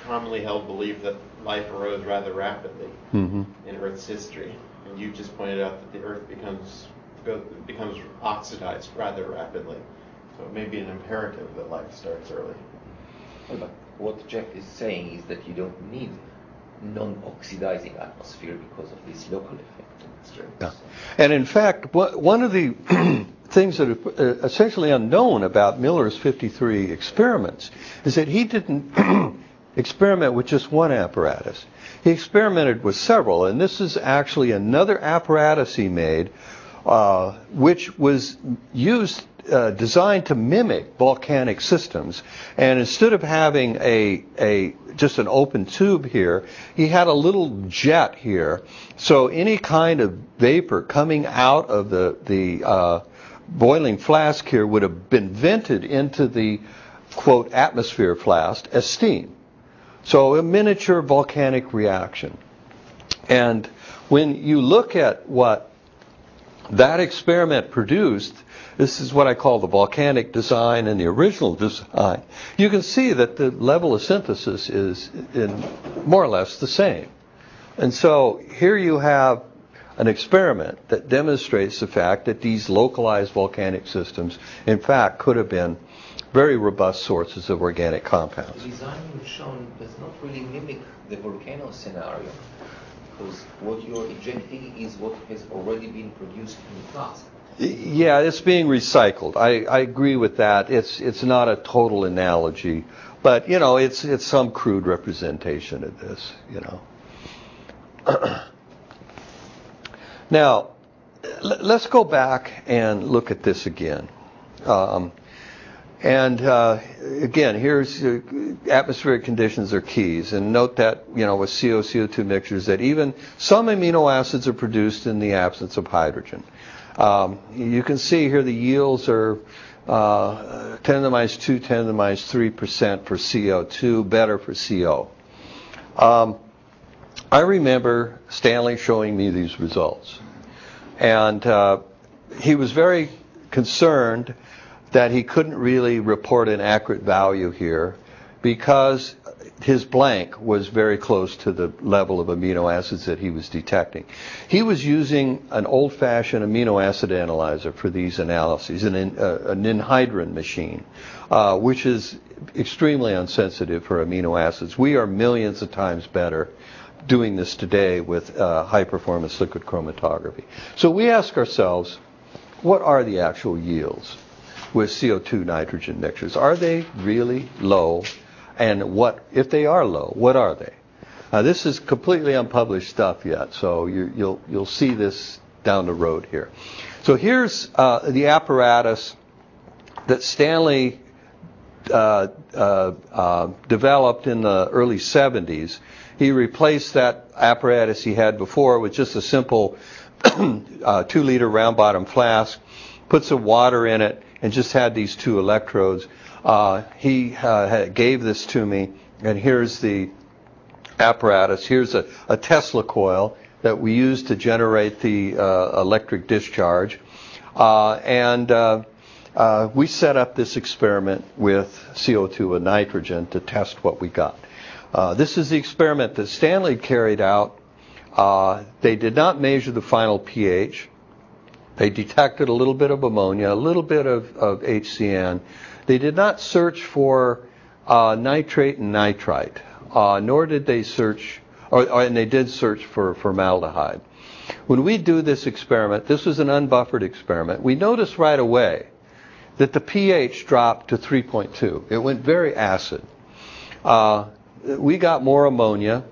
commonly held belief that life arose rather rapidly Mm-hmm. in Earth's history, and you just pointed out that the Earth becomes go, becomes oxidized rather rapidly. So it may be an imperative that life starts early. Well, but what Jack is saying is that you don't need non-oxidizing atmosphere because of this local effect. That's true. Yeah. And in fact, wha- one of the things that are uh, essentially unknown about Miller's fifty-three experiments is that he didn't experiment with just one apparatus. He experimented with several, and this is actually another apparatus he made, uh, which was used, uh, designed to mimic volcanic systems. And instead of having a a just an open tube here, he had a little jet here. So any kind of vapor coming out of the the uh, boiling flask here would have been vented into the, quote, atmosphere flask as steam. So a miniature volcanic reaction. And when you look at what that experiment produced, this is what I call the volcanic design and the original design, you can see that the level of synthesis is in more or less the same. And so here you have an experiment that demonstrates the fact that these localized volcanic systems, in fact, could have been very robust sources of organic compounds. The design you've shown does not really mimic the volcano scenario, because what you're ejecting is what has already been produced in the past. Yeah, it's being recycled. I, I agree with that. It's it's not a total analogy, but you know, it's it's some crude representation of this. You know. Now, l- let's go back and look at this again. Um, And uh, again, here's uh, atmospheric conditions are keys. And note that, you know, with C O, C O two mixtures, that even some amino acids are produced in the absence of hydrogen. Um, you can see here the yields are uh, ten to the minus two, ten to the minus three percent for C O two, better for C O. Um, I remember Stanley showing me these results. And uh, he was very concerned that he couldn't really report an accurate value here because his blank was very close to the level of amino acids that he was detecting. He was using an old-fashioned amino acid analyzer for these analyses, an, uh, an anhydrin machine, uh, which is extremely unsensitive for amino acids. We are millions of times better doing this today with uh, high-performance liquid chromatography. So we ask ourselves, what are the actual yields with C O two nitrogen mixtures? Are they really low? And what, if they are low, what are they? Uh, this is completely unpublished stuff yet, so you, you'll you'll see this down the road here. So here's uh, the apparatus that Stanley uh, uh, uh, developed in the early seventies. He replaced that apparatus he had before with just a simple uh, two-liter round-bottom flask, put some water in it, and just had these two electrodes. Uh, he uh, had, gave this to me, and here's the apparatus. Here's a, a Tesla coil that we use to generate the uh, electric discharge. Uh, and uh, uh, we set up this experiment with C O two and nitrogen to test what we got. Uh, this is the experiment that Stanley carried out. Uh, they did not measure the final pH. They detected a little bit of ammonia, a little bit of, of H C N. They did not search for uh, nitrate and nitrite, uh, nor did they search, or, or, and they did search for formaldehyde. When we do this experiment, this was an unbuffered experiment, we noticed right away that the pH dropped to three point two. It went very acid. Uh, we got more ammonia.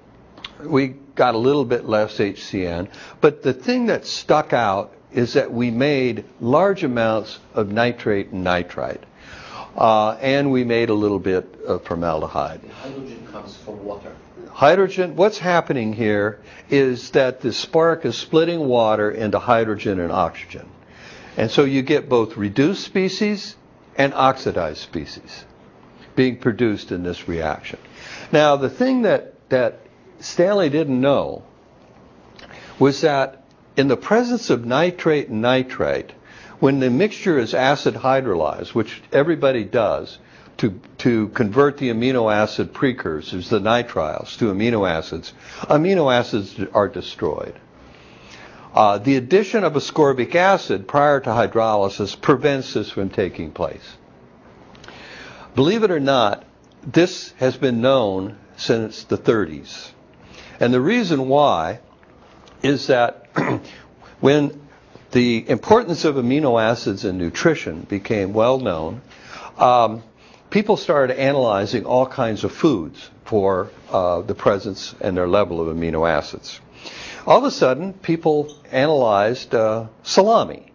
We got a little bit less H C N. But the thing that stuck out is that we made large amounts of nitrate and nitrite. Uh, and we made a little bit of formaldehyde. The hydrogen comes from water. Hydrogen, what's happening here is that the spark is splitting water into hydrogen and oxygen. And so you get both reduced species and oxidized species being produced in this reaction. Now, the thing that, that Stanley didn't know was that in the presence of nitrate and nitrite, when the mixture is acid hydrolyzed, which everybody does, to, to convert the amino acid precursors, the nitriles, to amino acids, amino acids are destroyed. Uh, the addition of ascorbic acid prior to hydrolysis prevents this from taking place. Believe it or not, this has been known since the thirties. And the reason why is that when the importance of amino acids in nutrition became well known, um, people started analyzing all kinds of foods for uh, the presence and their level of amino acids. All of a sudden, people analyzed uh, salami.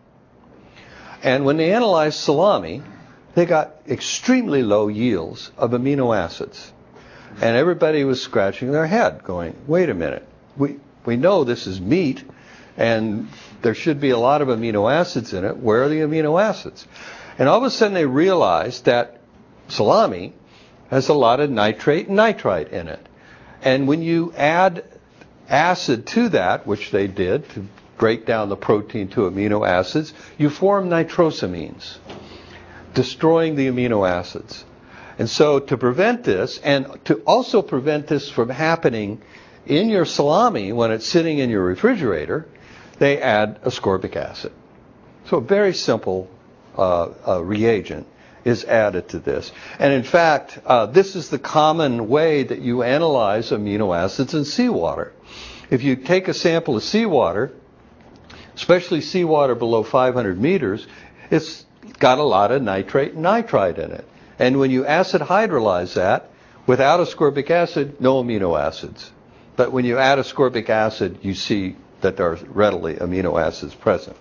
And when they analyzed salami, they got extremely low yields of amino acids. And everybody was scratching their head going, wait a minute, we, we know this is meat and there should be a lot of amino acids in it. Where are the amino acids? And all of a sudden they realized that salami has a lot of nitrate and nitrite in it. And when you add acid to that, which they did to break down the protein to amino acids, you form nitrosamines, destroying the amino acids. And so to prevent this, and to also prevent this from happening in your salami when it's sitting in your refrigerator, they add ascorbic acid. So a very simple uh, uh, reagent is added to this. And in fact, uh, this is the common way that you analyze amino acids in seawater. If you take a sample of seawater, especially seawater below five hundred meters, it's got a lot of nitrate and nitrite in it. And when you acid hydrolyze that, without ascorbic acid, no amino acids. But when you add ascorbic acid, you see that there are readily amino acids present.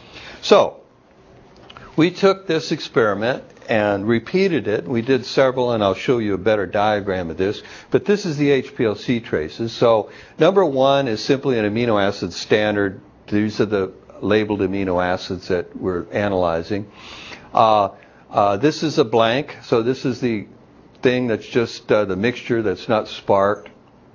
So, we took this experiment and repeated it. We did several, and I'll show you a better diagram of this. But this is the H P L C traces. So, number one is simply an amino acid standard. These are the labeled amino acids that we're analyzing. Uh, uh, this is a blank, so this is the thing that's just uh, the mixture that's not sparked.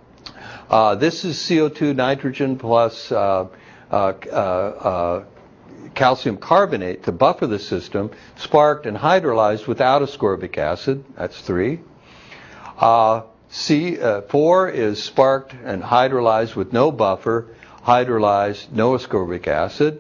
Uh, this is C O two nitrogen plus uh, uh, uh, uh, calcium carbonate to buffer the system, sparked and hydrolyzed without ascorbic acid. That's three. Uh, C, uh, four is sparked and hydrolyzed with no buffer, hydrolyzed, no ascorbic acid.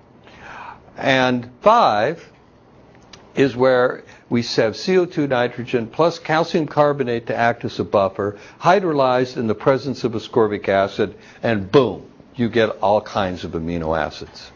And five is where we have C O two nitrogen plus calcium carbonate to act as a buffer, hydrolyzed in the presence of ascorbic acid, and boom, you get all kinds of amino acids.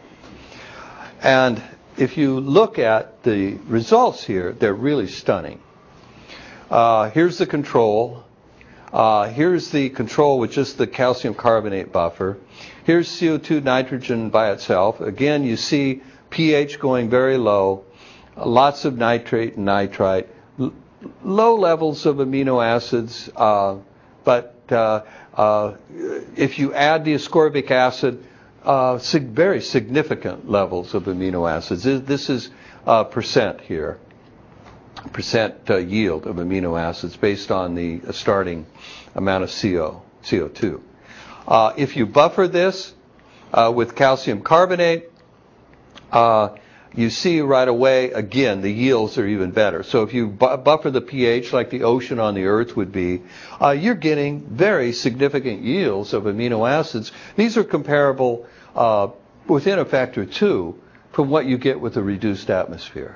And if you look at the results here, they're really stunning. Uh, here's the control. Uh, here's the control with just the calcium carbonate buffer. Here's C O two nitrogen by itself. Again, you see pH going very low, lots of nitrate and nitrite, l- low levels of amino acids, uh, but uh, uh, if you add the ascorbic acid, uh, sig- very significant levels of amino acids. This is uh, percent here, percent uh, yield of amino acids based on the starting amount of C O, C O two. Uh, if you buffer this uh, with calcium carbonate, uh, you see right away, again, the yields are even better. So if you bu- buffer the pH like the ocean on the Earth would be, uh, you're getting very significant yields of amino acids. These are comparable uh, within a factor of two from what you get with a reduced atmosphere.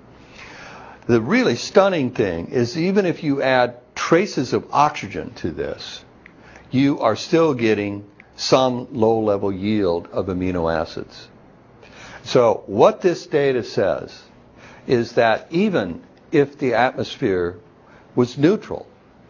The really stunning thing is even if you add traces of oxygen to this, you are still getting some low-level yield of amino acids. So what this data says is that even if the atmosphere was neutral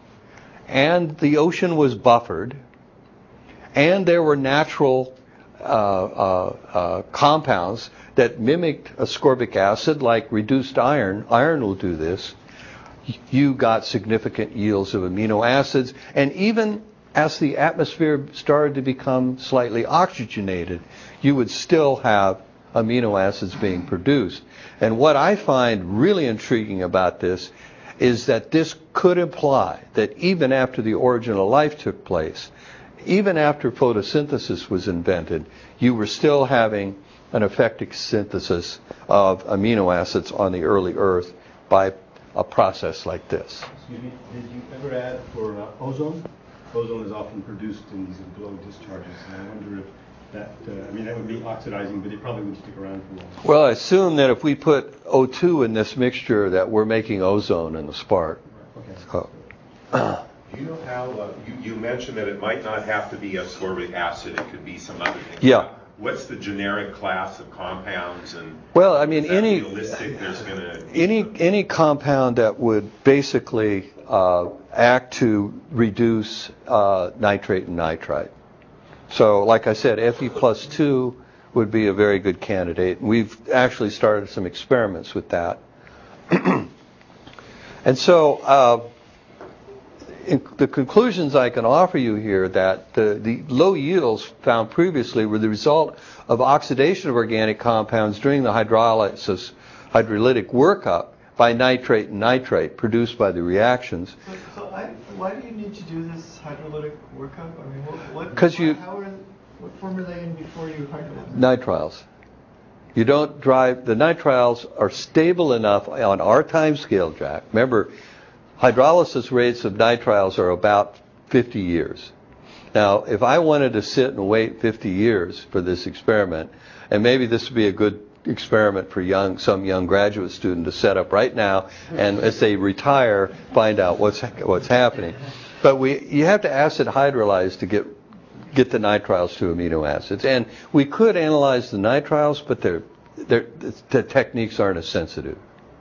and the ocean was buffered and there were natural uh, uh, uh, compounds that mimicked ascorbic acid like reduced iron, iron will do this, you got significant yields of amino acids. And even as the atmosphere started to become slightly oxygenated, you would still have amino acids being produced. And what I find really intriguing about this is that this could imply that even after the origin of life took place, even after photosynthesis was invented, you were still having an effective synthesis of amino acids on the early Earth by a process like this. Excuse me, did you ever add for uh, ozone? Ozone is often produced in these glow discharges, and I wonder if that, uh, I mean, that would be oxidizing, but it probably wouldn't stick around for long. Well, I assume that if we put O two in this mixture, that we're making ozone in the spark. Okay. So, Do you know how, uh, you, you mentioned that it might not have to be ascorbic acid, it could be some other thing. Yeah. What's the generic class of compounds, and well, I mean, is that any realistic there's going to any any compound that would basically uh, act to reduce uh, nitrate and nitrite. So, like I said, Fe plus two would be a very good candidate. We've actually started some experiments with that. And so, uh, in the conclusions I can offer you here, that the, the low yields found previously were the result of oxidation of organic compounds during the hydrolysis, hydrolytic workup by nitrate and nitrite produced by the reactions. So, so I, why do you need to do this hydrolytic workup? I mean, what, what, 'Cause you- how are, what form are they in before you hydrolyze? Nitriles. You don't drive, the nitriles are stable enough on our time scale, Jack. Remember, hydrolysis rates of nitriles are about fifty years. Now, if I wanted to sit and wait fifty years for this experiment, and maybe this would be a good experiment for young, some young graduate student to set up right now, and as they retire, find out what's what's happening. But we, you have to acid hydrolyze to get get the nitriles to amino acids, and we could analyze the nitriles, but they're, they're, the techniques aren't as sensitive.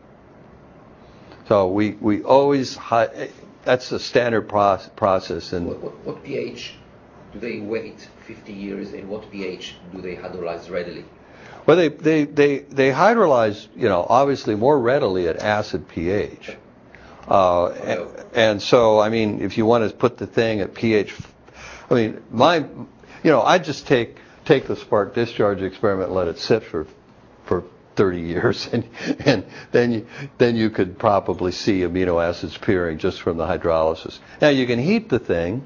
So we we always hi, that's the standard pro- process. And What, what, what pH do they wait fifty years, and what pH do they hydrolyze readily? well, they they they they hydrolyze, you know, obviously more readily at acid pH. Uh, and, and so, I mean, if you want to put the thing at pH, I mean, my, you know, I just take take the spark discharge experiment and let it sit for for thirty years, and and then you then you could probably see amino acids appearing just from the hydrolysis. Now you can heat the thing,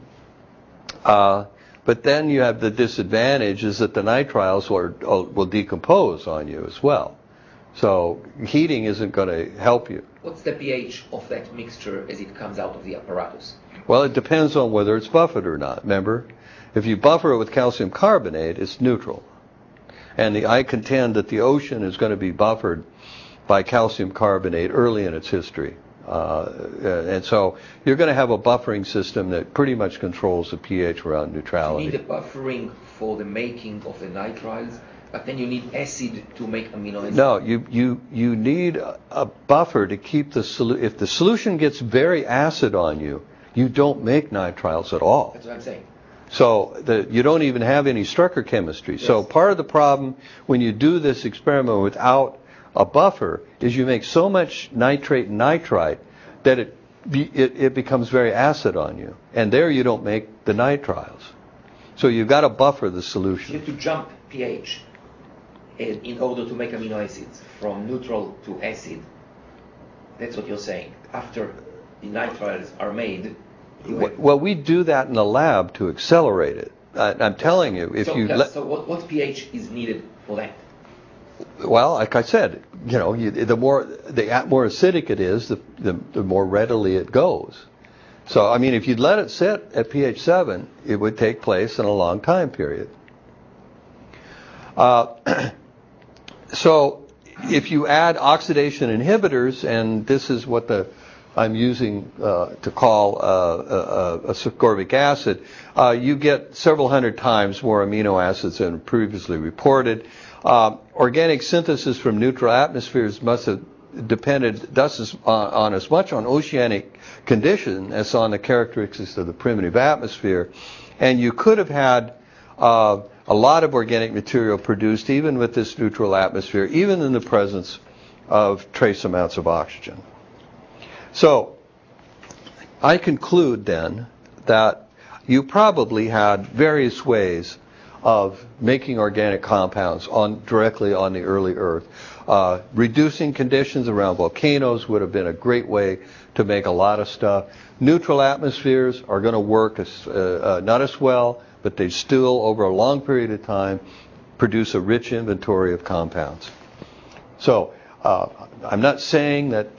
uh, but then you have the disadvantage is that the nitriles will will decompose on you as well. So heating isn't going to help you. What's the pH of that mixture as it comes out of the apparatus? Well, it depends on whether it's buffered or not. Remember, if you buffer it with calcium carbonate, it's neutral. And the, I contend that the ocean is going to be buffered by calcium carbonate early in its history. Uh, and so you're going to have a buffering system that pretty much controls the pH around neutrality. You need the buffering for the making of the nitriles, but then you need acid to make amino acids. No, you, you, you need a, a buffer to keep the solution. If the solution gets very acid on you, you don't make nitriles at all. That's what I'm saying. So the, you don't even have any Strucker chemistry. Yes. So part of the problem when you do this experiment without a buffer is you make so much nitrate and nitrite that it, be, it, it becomes very acid on you. And there you don't make the nitriles. So you've got to buffer the You solution. have to jump pH in, in order to make amino acids from neutral to acid. That's what you're saying. After the nitriles are made, you have... Well, we do that in the lab to accelerate it. I, I'm telling you, if so, you plus, let, so what, what pH is needed for that? well, like I said, you know, you, the more the more acidic it is, the, the the more readily it goes. So, I mean, if you'd let it sit at pH seven, it would take place in a long time period. Uh, so, if you add oxidation inhibitors, and this is what the I'm using uh, to call uh, a, a ascorbic acid, uh, you get several hundred times more amino acids than previously reported. Uh, organic synthesis from neutral atmospheres must have depended thus as, uh, on as much on oceanic condition as on the characteristics of the primitive atmosphere. And you could have had uh, a lot of organic material produced even with this neutral atmosphere, even in the presence of trace amounts of oxygen. So, I conclude then that you probably had various ways of making organic compounds on directly on the early Earth. Uh, reducing conditions around volcanoes would have been a great way to make a lot of stuff. Neutral atmospheres are going to work as, uh, uh, not as well, but they still, over a long period of time, produce a rich inventory of compounds. So, uh, I'm not saying that that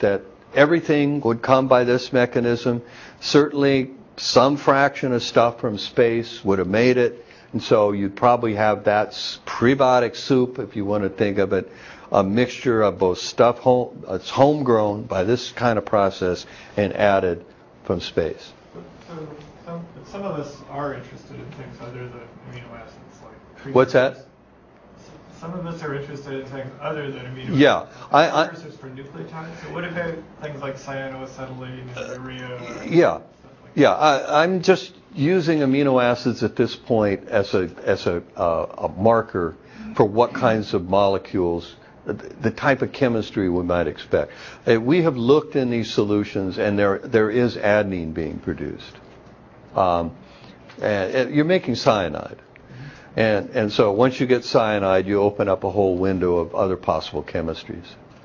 everything would come by this mechanism. Certainly, some fraction of stuff from space would have made it, and so you'd probably have that prebiotic soup, if you want to think of it, a mixture of both stuff home, it's homegrown by this kind of process and added from space. So some, some of us are interested in things other than amino acids, like what's that? Some of us are interested in things other than amino yeah, acids. I, I, precursors for nucleotides. So what about things like cyanoacetylene and urea? Yeah, like yeah. I, I'm just using amino acids at this point as a as a, uh, a marker for what kinds of molecules, the type of chemistry we might expect. Uh, we have looked in these solutions, and there there is adenine being produced. Um, and, and you're making cyanide. And, and so once you get cyanide, you open up a whole window of other possible chemistries.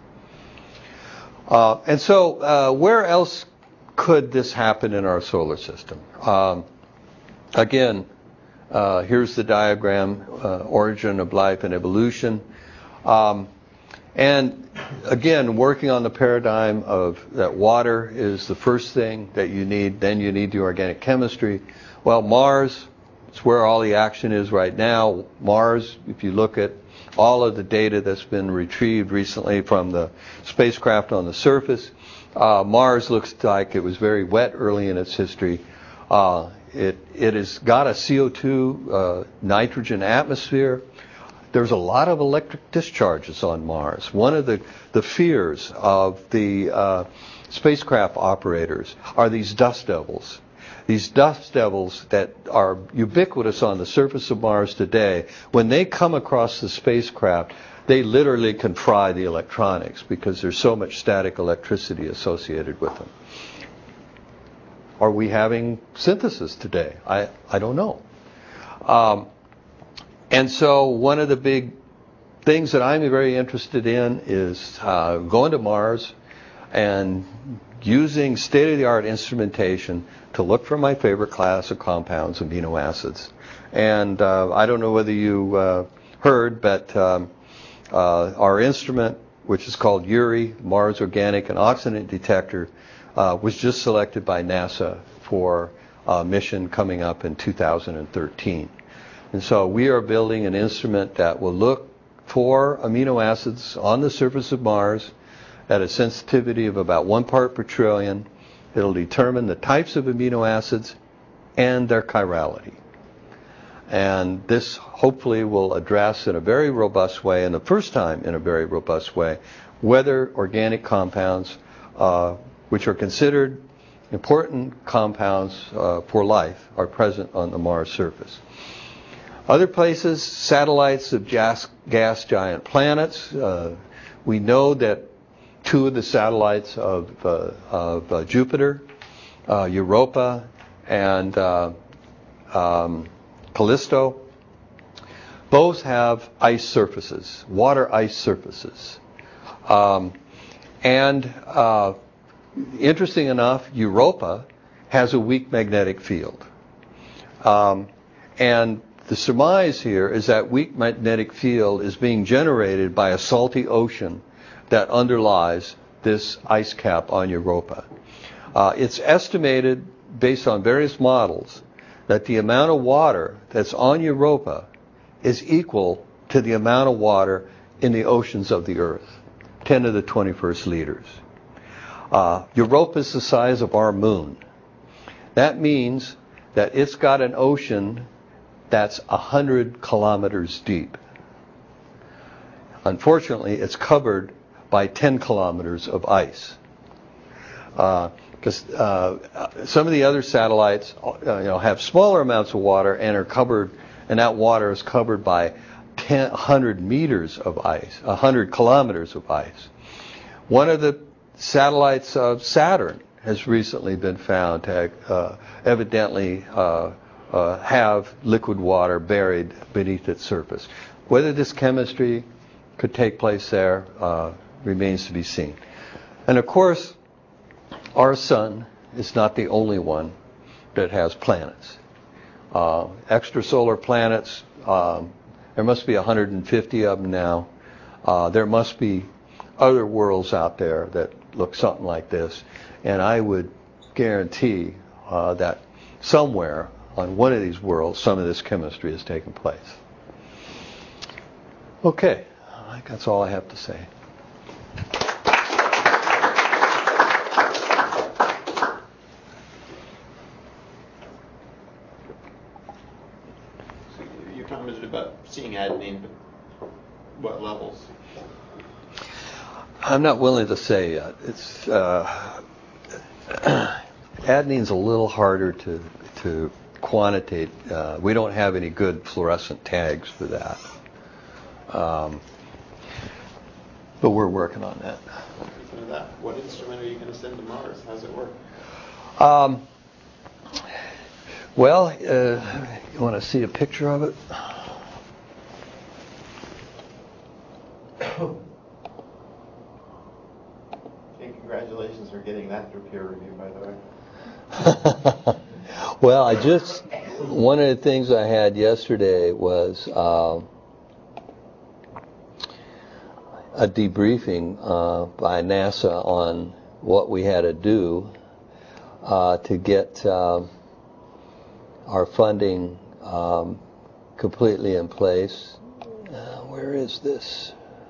Uh, and so uh, where else could this happen in our solar system? Um, again, uh, here's the diagram, uh, origin of life and evolution. Um, and again, working on the paradigm of that water is the first thing that you need, then you need the organic chemistry. Well, Mars, it's where all the action is right now. Mars, if you look at all of the data that's been retrieved recently from the spacecraft on the surface, uh, Mars looks like it was very wet early in its history. Uh, it it has got a C O two uh, nitrogen atmosphere. There's a lot of electric discharges on Mars. One of the, the fears of the uh, spacecraft operators are these dust devils. These dust devils that are ubiquitous on the surface of Mars today, when they come across the spacecraft, they literally can fry the electronics because there's so much static electricity associated with them. Are we having synthesis today? I, I don't know. Um, and so one of the big things that I'm very interested in is uh, going to Mars and using state-of-the-art instrumentation to look for my favorite class of compounds, amino acids. And uh, I don't know whether you uh, heard, but um, uh, our instrument, which is called URI, Mars Organic and Oxidant Detector, uh, was just selected by NASA for a mission coming up in two thousand thirteen. And so we are building an instrument that will look for amino acids on the surface of Mars at a sensitivity of about one part per trillion. It'll determine the types of amino acids and their chirality. And this hopefully will address in a very robust way, and the first time in a very robust way, whether organic compounds, uh, which are considered important compounds uh, for life, are present on the Mars surface. Other places, satellites of gas, gas giant planets. Uh, we know that two of the satellites of, uh, of uh, Jupiter, uh, Europa and uh, um, Callisto, both have ice surfaces, water ice surfaces. Um, and uh, interesting enough, Europa has a weak magnetic field. Um, and the surmise here is that weak magnetic field is being generated by a salty ocean that underlies this ice cap on Europa. Uh, it's estimated, based on various models, that the amount of water that's on Europa is equal to the amount of water in the oceans of the Earth, ten to the twenty-first liters. Uh, Europa is the size of our moon. That means that it's got an ocean that's one hundred kilometers deep. Unfortunately, it's covered by ten kilometers of ice. Because uh, uh, some of the other satellites uh, you know, have smaller amounts of water and are covered, and that water is covered by one hundred meters of ice, one hundred kilometers of ice. One of the satellites of Saturn has recently been found to uh, evidently uh, uh, have liquid water buried beneath its surface. Whether this chemistry could take place there uh, remains to be seen. And of course, our sun is not the only one that has planets. Uh, extrasolar planets, um, there must be one hundred fifty of them now. Uh, there must be other worlds out there that look something like this. And I would guarantee uh, that somewhere on one of these worlds, some of this chemistry has taken place. Okay, I think that's all I have to say. So you commented about seeing adenine, but what levels? I'm not willing to say yet. It's uh, adenine's a little harder to to quantitate. Uh, we don't have any good fluorescent tags for that, um, but we're working on that. Speaking of that, what instrument are you going to send to Mars? How's it work? Um, well, uh, you want to see a picture of it? And congratulations for getting that through peer review, by the way. Well, I just, one of the things I had yesterday was uh, a debriefing uh, by NASA on what we had to do uh, to get uh, our funding um, completely in place. Uh, where is this?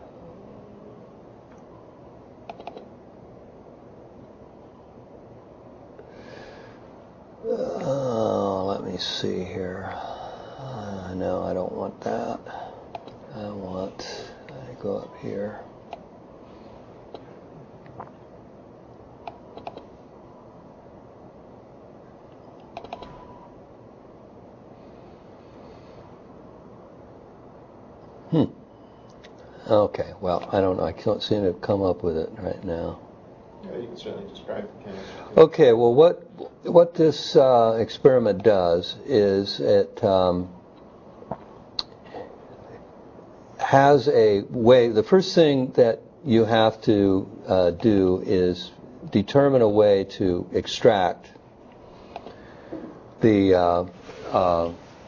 Uh, let me see here. Uh, no, I don't want that. I want, I go up here. Hmm. Okay, well, I don't know. I can't seem to come up with it right now. Yeah, you can certainly describe the chemistry. Okay, well, what what this uh, experiment does is it um, has a way. The first thing that you have to uh, do is determine a way to extract the uh, uh,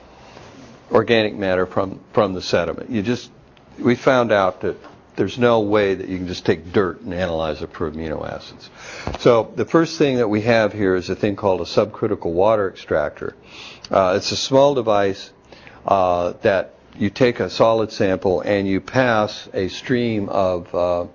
organic matter from from the sediment. You just we found out that there's no way that you can just take dirt and analyze it for amino acids. So the first thing that we have here is a thing called a subcritical water extractor. Uh, it's a small device uh, that you take a solid sample and you pass a stream of uh,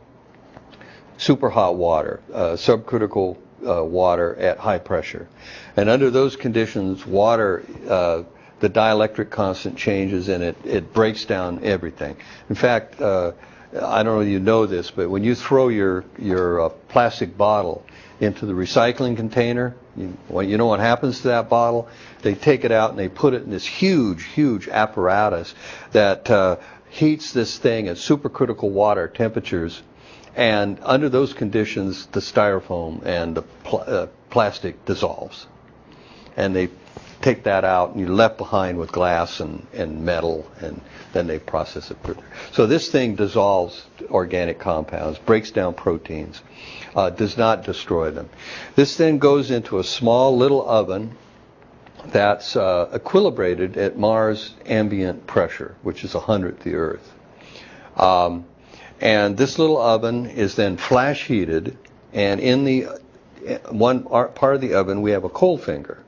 super hot water, uh, subcritical uh, water at high pressure. And under those conditions, water, uh, the dielectric constant changes and it, it breaks down everything. In fact, uh, I don't know if you know this, but when you throw your your uh, plastic bottle into the recycling container, you, well, you know what happens to that bottle? They take it out and they put it in this huge, huge apparatus that uh, heats this thing at supercritical water temperatures. And under those conditions, the styrofoam and the pl- uh, plastic dissolves. And they take that out and you're left behind with glass and, and metal, and then they process it further. So this thing dissolves organic compounds, breaks down proteins, uh, does not destroy them. This then goes into a small little oven that's uh, equilibrated at Mars ambient pressure, which is a hundredth the Earth. Um, and this little oven is then flash heated, and in the one part of the oven we have a cold finger.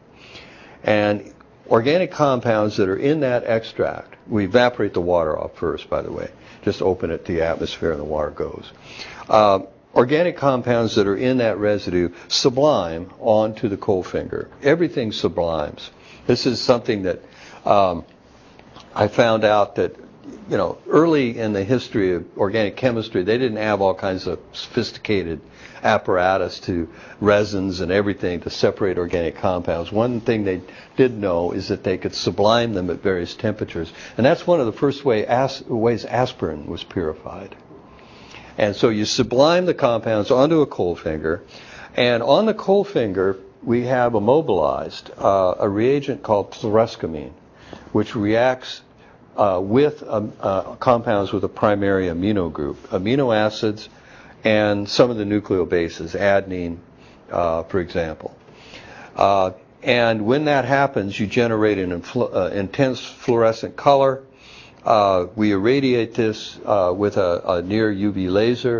And organic compounds that are in that extract, we evaporate the water off first, by the way. Just open it to the atmosphere and the water goes. Uh, organic compounds that are in that residue sublime onto the cold finger. Everything sublimes. This is something that um, I found out that, you know, early in the history of organic chemistry, they didn't have all kinds of sophisticated apparatus to resins and everything to separate organic compounds. One thing they did know is that they could sublime them at various temperatures. And that's one of the first way as, ways aspirin was purified. And so you sublime the compounds onto a cold finger. And on the cold finger, we have immobilized uh, a reagent called fluorescamine, which reacts uh, with um, uh, compounds with a primary amino group, amino acids, and some of the nucleobases, adenine, uh, for example. Uh, and when that happens, you generate an influ- uh, intense fluorescent color. Uh, we irradiate this uh, with a, a near U V laser.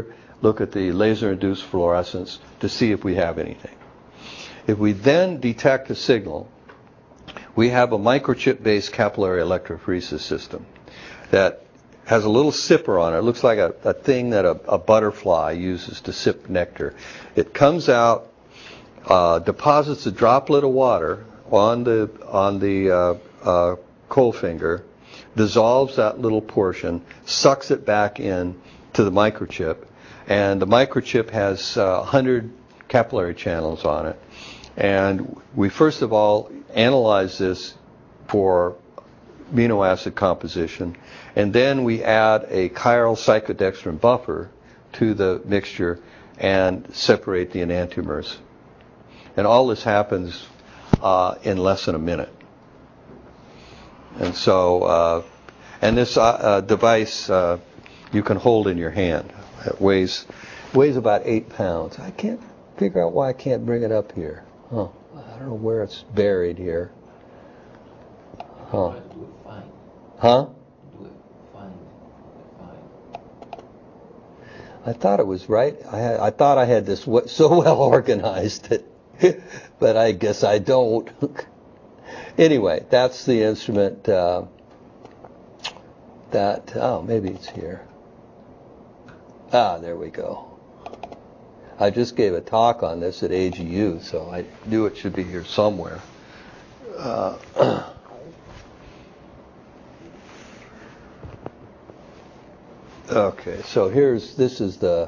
look at the laser-induced fluorescence to see if we have anything. If we then detect a signal, we have a microchip-based capillary electrophoresis system that has a little sipper on it. It looks like a, a thing that a, a butterfly uses to sip nectar. It comes out, uh, deposits a droplet of water on the on the uh, uh, coal finger, dissolves that little portion, sucks it back in to the microchip, and the microchip has uh, one hundred capillary channels on it. And we first of all analyze this for amino acid composition, and then we add a chiral cyclodextrin buffer to the mixture and separate the enantiomers. And all this happens uh, in less than a minute. And so, uh, and this uh, uh, device uh, you can hold in your hand. It weighs weighs about eight pounds. I can't figure out why I can't bring it up here. Huh. I don't know where it's buried here. Huh? Huh? I thought it was right. I had, I thought I had this w- so well organized, that, but I guess I don't. Anyway, that's the instrument. Uh, that oh, maybe it's here. Ah, there we go. I just gave a talk on this at A G U, so I knew it should be here somewhere. Uh, okay, so here's, this is the,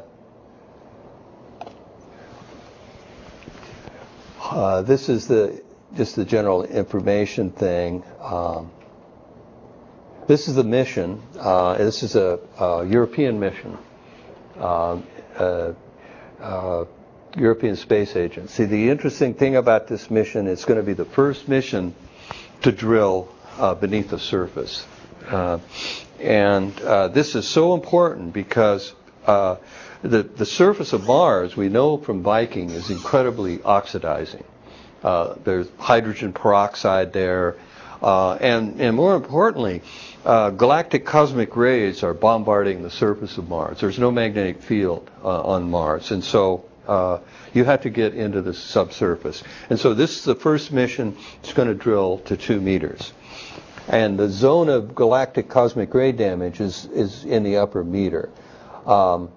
uh, this is the, just the general information thing. Um, this is the mission. Uh, this is a, a European mission. Um, uh, Uh, European Space Agency. The interesting thing about this mission, it's going to be the first mission to drill uh, beneath the surface. Uh, and uh, this is so important because uh, the, the surface of Mars, we know from Viking, is incredibly oxidizing. Uh, there's hydrogen peroxide there. Uh, and, and more importantly, uh, galactic cosmic rays are bombarding the surface of Mars. There's no magnetic field uh, on Mars. And so uh, you have to get into the subsurface. And so this is the first mission. It's going to drill to two meters. And the zone of galactic cosmic ray damage is, is in the upper meter. Um,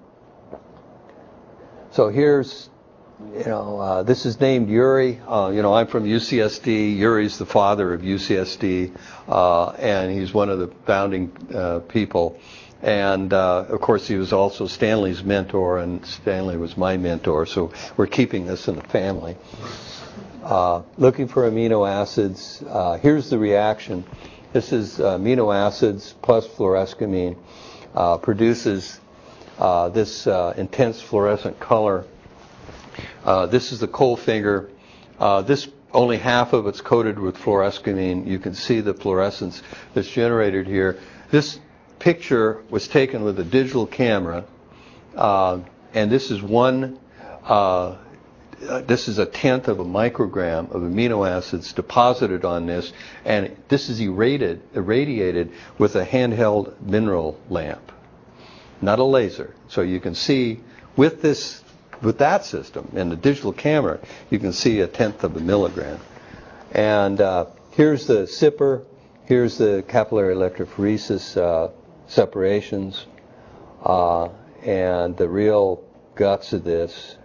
so here's... You know, uh, this is named Yuri. Uh, you know, I'm from U C S D. Yuri's the father of U C S D, uh, and he's one of the founding uh, people. And, uh, of course, he was also Stanley's mentor, and Stanley was my mentor, so we're keeping this in the family. Uh, looking for amino acids. Uh, here's the reaction. This is uh, amino acids plus fluorescamine uh, produces uh, this uh, intense fluorescent color. Uh, this is the coal finger. Uh, this, only half of it's coated with fluorescamine. You can see the fluorescence that's generated here. This picture was taken with a digital camera, uh, and this is one, uh, uh, this is a tenth of a microgram of amino acids deposited on this, and this is irradiated, irradiated with a handheld mineral lamp, not a laser. So you can see with this With that system and the digital camera, you can see a tenth of a milligram. And uh, here's the sipper. Here's the capillary electrophoresis uh, separations. Uh, and the real guts of this.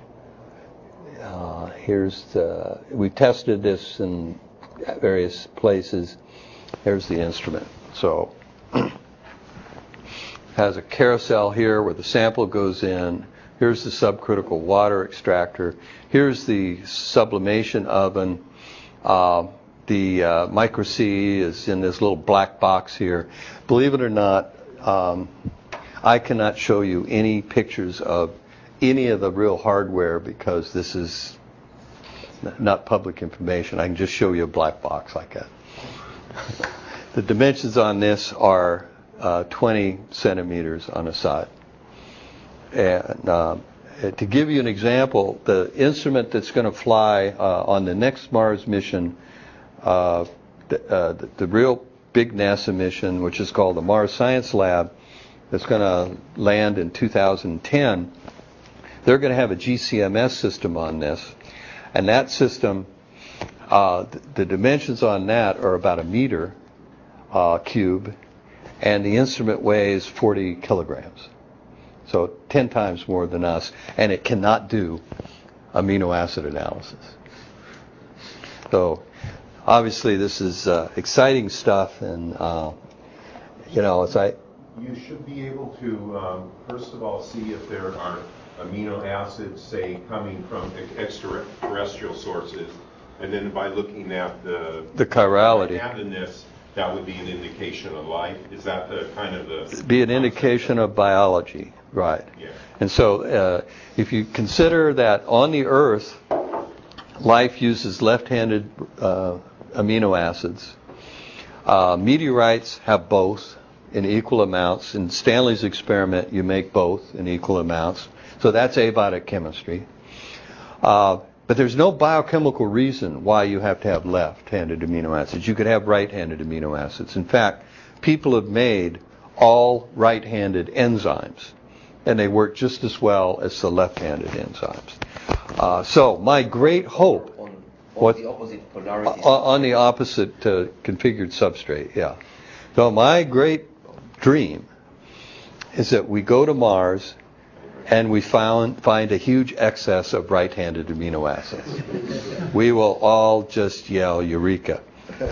Uh, here's the, we've tested this in various places. Here's the instrument. So has a carousel here where the sample goes in. Here's the subcritical water extractor. Here's the sublimation oven. Uh, the uh, micro C is in this little black box here. Believe it or not, um, I cannot show you any pictures of any of the real hardware because this is not public information. I can just show you a black box like that. The dimensions on this are uh, twenty centimeters on a side. And uh, to give you an example, the instrument that's going to fly uh, on the next Mars mission, uh, the, uh, the, the real big NASA mission, which is called the Mars Science Lab, that's going to land in two thousand ten, they're going to have a G C M S system on this. And that system, uh, the dimensions on that are about a meter uh, cube, and the instrument weighs forty kilograms. So ten times more than us, and it cannot do amino acid analysis. So obviously this is uh, exciting stuff, and uh, you know, as I You should be able to, um, first of all, see if there are amino acids, say, coming from extraterrestrial sources, and then by looking at the the chirality. having this, that would be an indication of life. Is that the kind of the be an indication of biology, right? Yeah. And so, uh, if you consider that on the Earth, life uses left-handed uh, amino acids. Uh, meteorites have both in equal amounts. In Stanley's experiment, you make both in equal amounts. So that's abiotic chemistry. Uh, but there's no biochemical reason why you have to have left-handed amino acids. You could have right-handed amino acids. In fact, people have made all right-handed enzymes, and they work just as well as the left-handed enzymes. Uh, so my great hope... On, on what, the opposite polarity. on, on the opposite uh, configured substrate, yeah. So my great dream is that we go to Mars and we found, find a huge excess of right-handed amino acids. We will all just yell, Eureka.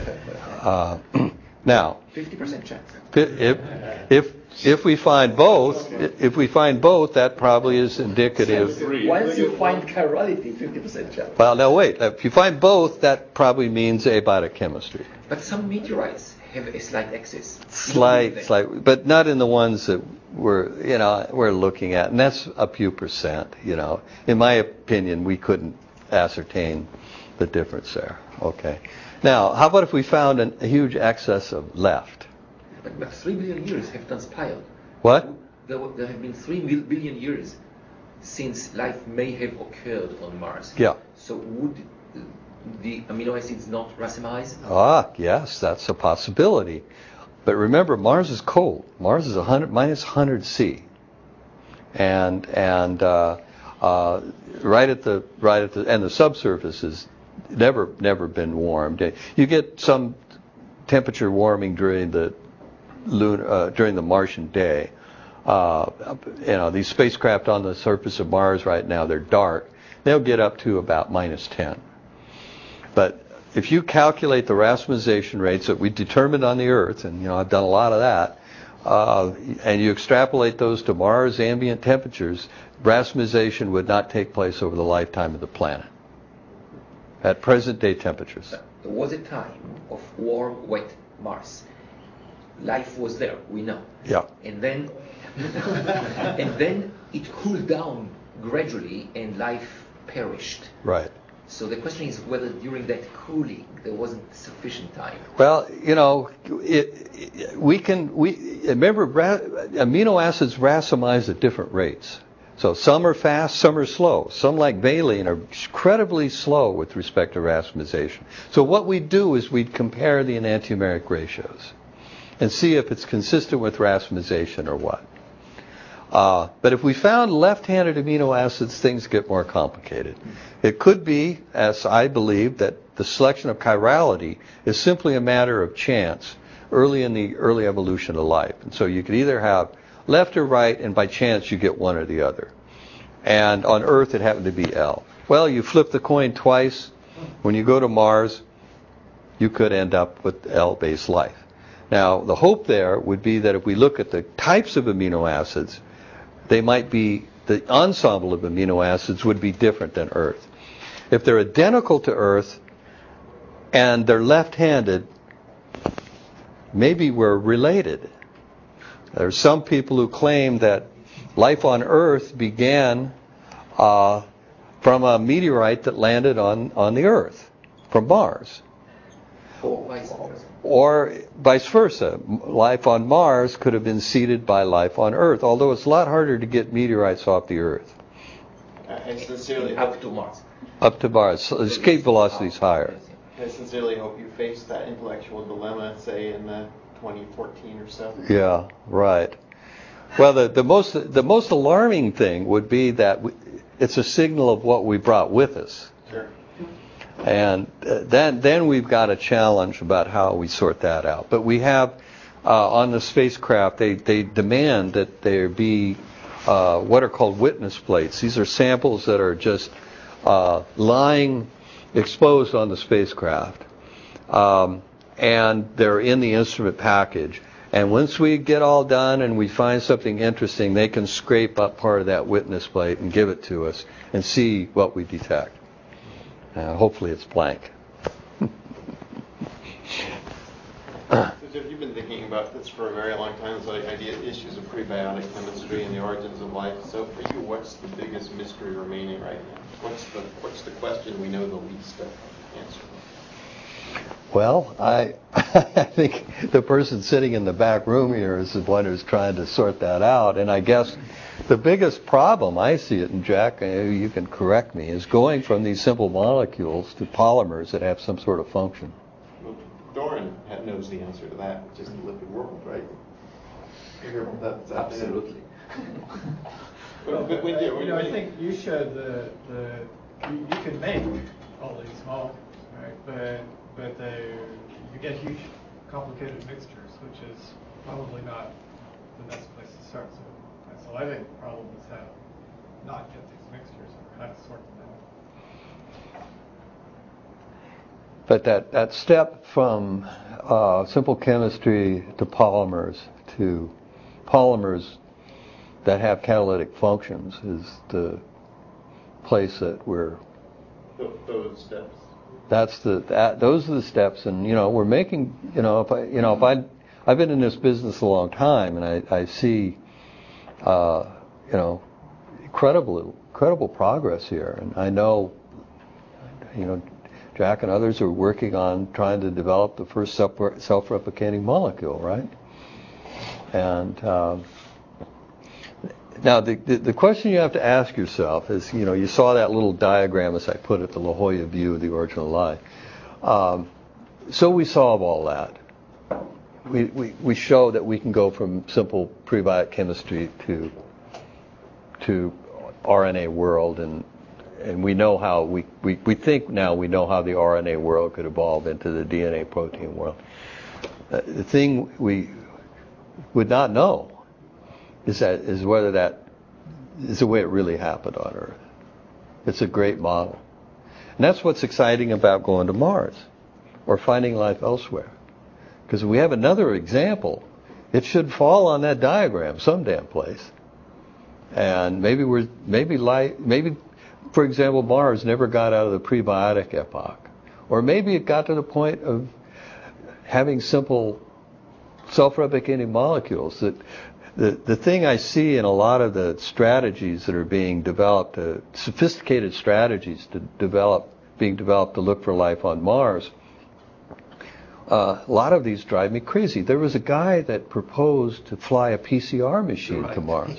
Uh, now, fifty percent chance. if, if, if we find both, if we find both, that probably is indicative. Once you find chirality, fifty percent chance. Well, now wait. If you find both, that probably means abiotic chemistry. But some meteorites have a slight excess. Slight, slight, but not in the ones that we're, you know, we're looking at, and that's a few percent. You know, in my opinion, we couldn't ascertain the difference there. Okay. Now, how about if we found an, a huge excess of left? But, but three billion years have transpired. What? There, there have been three mil- billion years since life may have occurred on Mars. Yeah. So would the amino acids not racemize? Ah, yes, that's a possibility. But remember, Mars is cold. Mars is one hundred, minus one hundred C, and and uh, uh, right at the right at the and the subsurface has never never been warmed. You get some temperature warming during the lunar, uh, during the Martian day. Uh, you know, these spacecraft on the surface of Mars right now, they're dark. They'll get up to about minus ten. But if you calculate the racemization rates that we determined on the Earth, and you know I've done a lot of that, uh, and you extrapolate those to Mars ambient temperatures, racemization would not take place over the lifetime of the planet at present day temperatures. There was a time of warm, wet Mars. Life was there, we know. Yeah. And then, and then it cooled down gradually, and life perished. Right. So the question is whether during that cooling there wasn't sufficient time. Well, you know, it, it, we can we remember ra- amino acids racemize at different rates. So some are fast, some are slow. Some, like valine, are incredibly slow with respect to racemization. So what we do is we compare the enantiomeric ratios and see if it's consistent with racemization or what. Uh, but if we found left-handed amino acids, things get more complicated. It could be, as I believe, that the selection of chirality is simply a matter of chance early in the early evolution of life. And so you could either have left or right, and by chance you get one or the other. And on Earth it happened to be L. Well, you flip the coin twice. When you go to Mars, you could end up with L-based life. Now, the hope there would be that if we look at the types of amino acids, they might be, the ensemble of amino acids would be different than Earth. If they're identical to Earth and they're left-handed, maybe we're related. There are some people who claim that life on Earth began uh, from a meteorite that landed on, on the Earth, from Mars. Or vice versa. Or vice versa. Life on Mars could have been seeded by life on Earth, although it's a lot harder to get meteorites off the Earth. I sincerely Up hope, to Mars. Up to Mars. So escape velocity is higher. I sincerely hope you face that intellectual dilemma, say in uh, twenty fourteen or so. Yeah, right. Well, the, the most the most alarming thing would be that we, it's a signal of what we brought with us. Sure. And uh, then then we've got a challenge about how we sort that out. But we have uh, on the spacecraft, they, they demand that there be uh, what are called witness plates. These are samples that are just uh, lying exposed on the spacecraft. Um, and they're in the instrument package. And once we get all done and we find something interesting, they can scrape up part of that witness plate and give it to us and see what we detect. Uh, hopefully it's blank. So Jeff, you've been thinking about this for a very long time, so the idea, issues of prebiotic chemistry and the origins of life. So for you, what's the biggest mystery remaining right now? What's the what's the question we know the least of answer? Well, I I think the person sitting in the back room here is the one who's trying to sort that out. And I guess the biggest problem, I see it, and Jack, you can correct me, is going from these simple molecules to polymers that have some sort of function. Well, Doran knows the answer to that, which is the lipid world, right? You hear about that? Absolutely. But, but when you, you know, I think you showed the the you, you can make all these molecules, right? But but they you get huge, complicated mixtures, which is probably not the best place to start. So, so I think the problem is how not get these mixtures or how to sort them out. But that, that step from uh, simple chemistry to polymers to polymers that have catalytic functions is the place that we're. Those steps. That's the that, those are the steps, and you know we're making you know if I you know if I I've been in this business a long time, and I I see uh, you know incredible incredible progress here, and I know you know Jack and others are working on trying to develop the first self-replicating molecule, right? And um, now the, the the question you have to ask yourself is, you know, you saw that little diagram as I put it, the La Jolla view of the original life. Um, so we solve all that. We, we we show that we can go from simple prebiotic chemistry to to R N A world, and and we know how we, we, we think now we know how the R N A world could evolve into the D N A protein world. Uh, the thing we would not know is that is whether that is the way it really happened on Earth. It's a great model. And that's what's exciting about going to Mars or finding life elsewhere. Because we have another example. It should fall on that diagram some damn place. And maybe we're maybe life maybe for example Mars never got out of the prebiotic epoch. Or maybe it got to the point of having simple self-replicating molecules. That the the thing I see in a lot of the strategies that are being developed, uh, sophisticated strategies to develop, being developed to look for life on Mars, uh, a lot of these drive me crazy. There was a guy that proposed to fly a P C R machine right. to Mars,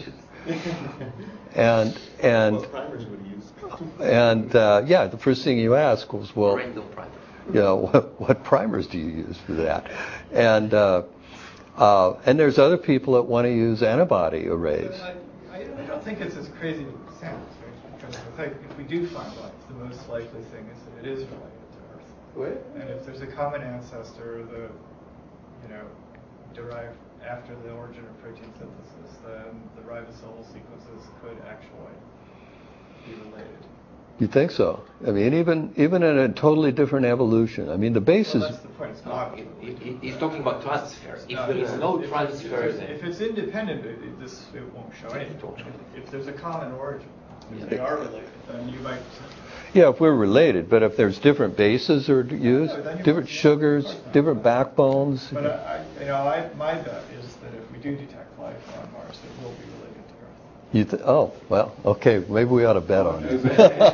and and what primers would he use? and uh, yeah, the first thing you ask was, well, Random primer. you know, what, what primers do you use for that? And uh, uh, and there's other people that want to use antibody arrays. I, I, I don't think it's as crazy as it sounds, right? Because I think if we do find life, the most likely thing is that it is related to Earth. What? And if there's a common ancestor that, you know, derived after the origin of protein synthesis, then the ribosomal sequences could actually be related. You think so? I mean, even even in a totally different evolution. I mean, the base Well, is. that's the point. It's No, not. it, it, it- he's talking about transfer. If No, there is no, no if it's- transfer, If, then if it's independent, it, it, this it won't show anything. If, if there's a common origin, if they are related, then you might. Yeah, if we're related, but if there's different bases are used, No, then you different might- sugars, of course not. different backbones. But I, I, you know, I, my bet is that if we do detect life on Mars, it will be related to Earth. You th- oh, well, okay, maybe we ought to bet on it.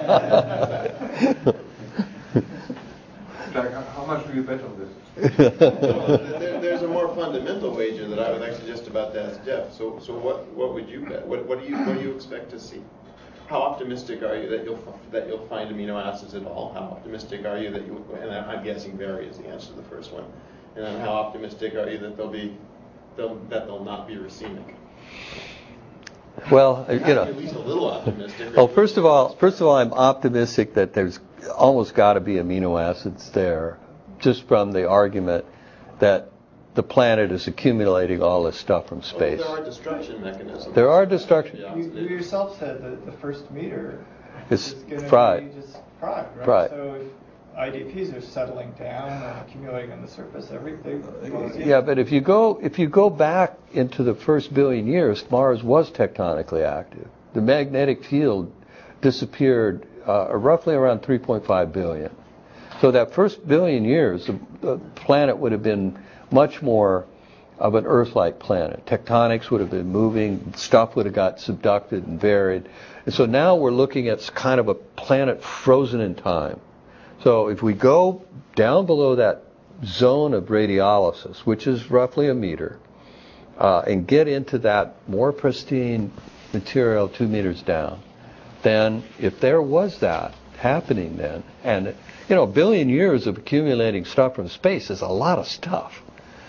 Jack, how much will you bet on this? Well, there, there's a more fundamental wager that I was actually just about to ask Jeff. So, so what, what would you bet? What, what do you, what do you expect to see? How optimistic are you that you'll that you'll find amino acids at all? How optimistic are you that you? And I'm guessing very is the answer to the first one. And then how optimistic are you that they'll be, they'll, that they'll not be racemic? Well, you At know. least a little optimistic. Oh, first of all, first of all, I'm optimistic that there's almost got to be amino acids there, just from the argument that the planet is accumulating all this stuff from space. Well, there are destruction mechanisms. There are destruction. Yeah. You, you yourself said that the first meter It's is going to fried. be just fried, right? Fried. So if I D Ps are settling down and accumulating on the surface, everything goes in. Yeah, but if you go if you go back into the first billion years, Mars was tectonically active. The magnetic field disappeared uh, roughly around three point five billion. So that first billion years, the, the planet would have been much more of an Earth-like planet. Tectonics would have been moving, stuff would have got subducted and varied. And so now we're looking at kind of a planet frozen in time. So if we go down below that zone of radiolysis, which is roughly a meter, uh, and get into that more pristine material two meters down, then if there was that happening then, and you know, a billion years of accumulating stuff from space is a lot of stuff.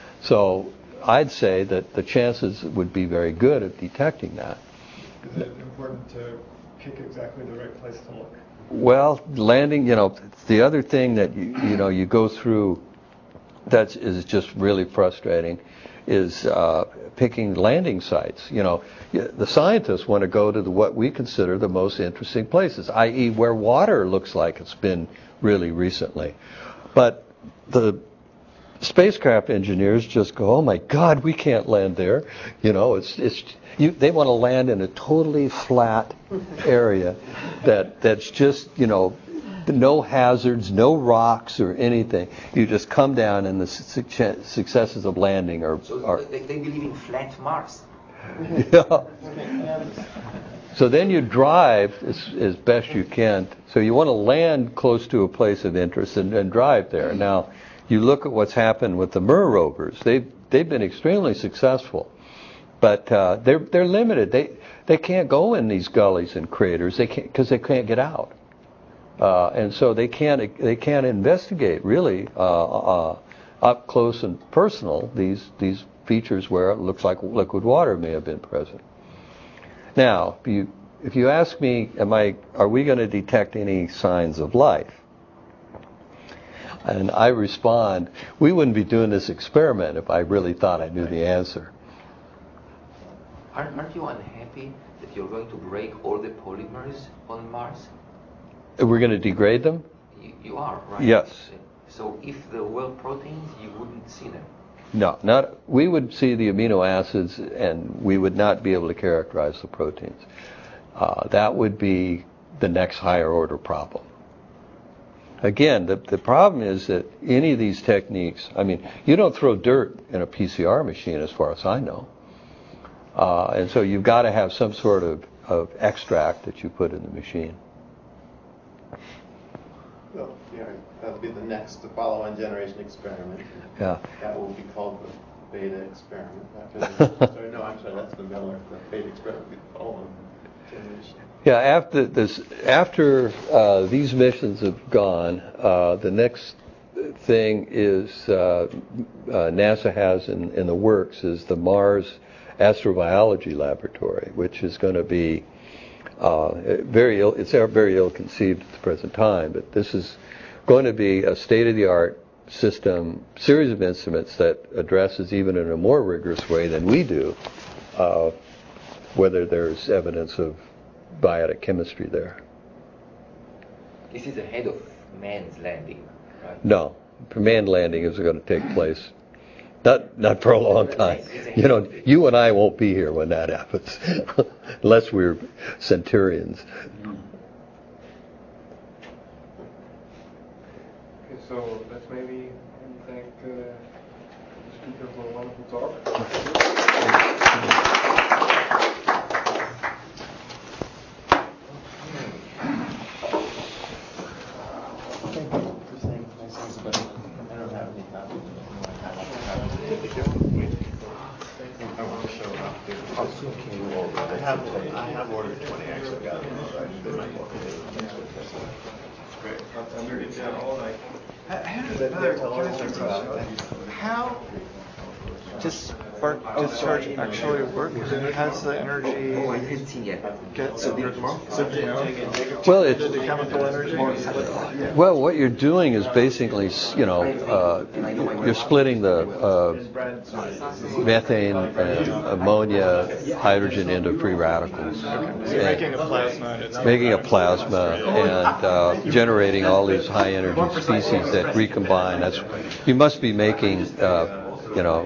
So I'd say that the chances would be very good of detecting that. Is it important to pick exactly the right place to look? Well, landing, you know, the other thing that you, you know, you go through that is just really frustrating is uh, picking landing sites. You know, the scientists want to go to the, what we consider the most interesting places, that is where water looks like it's been really recently. But the spacecraft engineers just go, oh my God, we can't land there. You know, it's it's you, they want to land in a totally flat area that that's just, you know, no hazards, no rocks or anything. You just come down and the su- successes of landing are... So are they, they believe in flat Mars. Yeah. So then you drive as, as best you can. So you want to land close to a place of interest and, and drive there. Now, you look at what's happened with the M U R rovers. They've, they've been extremely successful. But uh, they're, they're limited. They, they can't go in these gullies and craters they can't, because they can't get out. Uh, and so they can't they can't investigate really uh, uh, up close and personal these these features where it looks like liquid water may have been present. Now, if you if you ask me, am I are we going to detect any signs of life? And I respond, we wouldn't be doing this experiment if I really thought I knew the answer. Aren't, aren't you unhappy that you're going to break all the polymers on Mars? We're going to degrade them? You, you are, right? Yes. So if there were proteins, you wouldn't see them. No, not. We would see the amino acids, and we would not be able to characterize the proteins. Uh, that would be the next higher order problem. Again, the the problem is that any of these techniques. I mean, you don't throw dirt in a P C R machine, as far as I know, uh, and so you've got to have some sort of, of extract that you put in the machine. Well, yeah, that'll be the next, the follow-on generation experiment. Yeah. That will be called the beta experiment. After sorry, no, I'm sorry, that's the Miller. The beta experiment will be the follow-on generation. Yeah, after this, after uh, these missions have gone, uh, the next thing is uh, uh, NASA has in, in the works is the Mars Astrobiology Laboratory, which is going to be uh, very ill. It's very ill-conceived at the present time, but this is going to be a state-of-the-art system, series of instruments that addresses even in a more rigorous way than we do uh, whether there's evidence of biotic chemistry there. This is ahead of man's landing, right? No, manned landing is going to take place not not for a long time. You know, you and I won't be here when that happens, unless we're centurions. Okay, so let's maybe thank uh, the speaker for a wonderful talk. Thank you for saying nice things about it. I don't have any copies. I want to show it off here. I have, I have ordered twenty. I actually got them already. They might look at it. It's great. It's all like. I had another question. How, just spark discharge actually work? How does the energy Oh, I haven't seen yet. get So the- sent to know? Well, it's The chemical energy? well, what you're doing is basically, you know, uh, you're splitting the uh, methane and ammonia, hydrogen into free radicals. So you're making a plasma and it's Making a plasma and uh, generating all these high energy species that recombine. That's you must be making, uh, you know,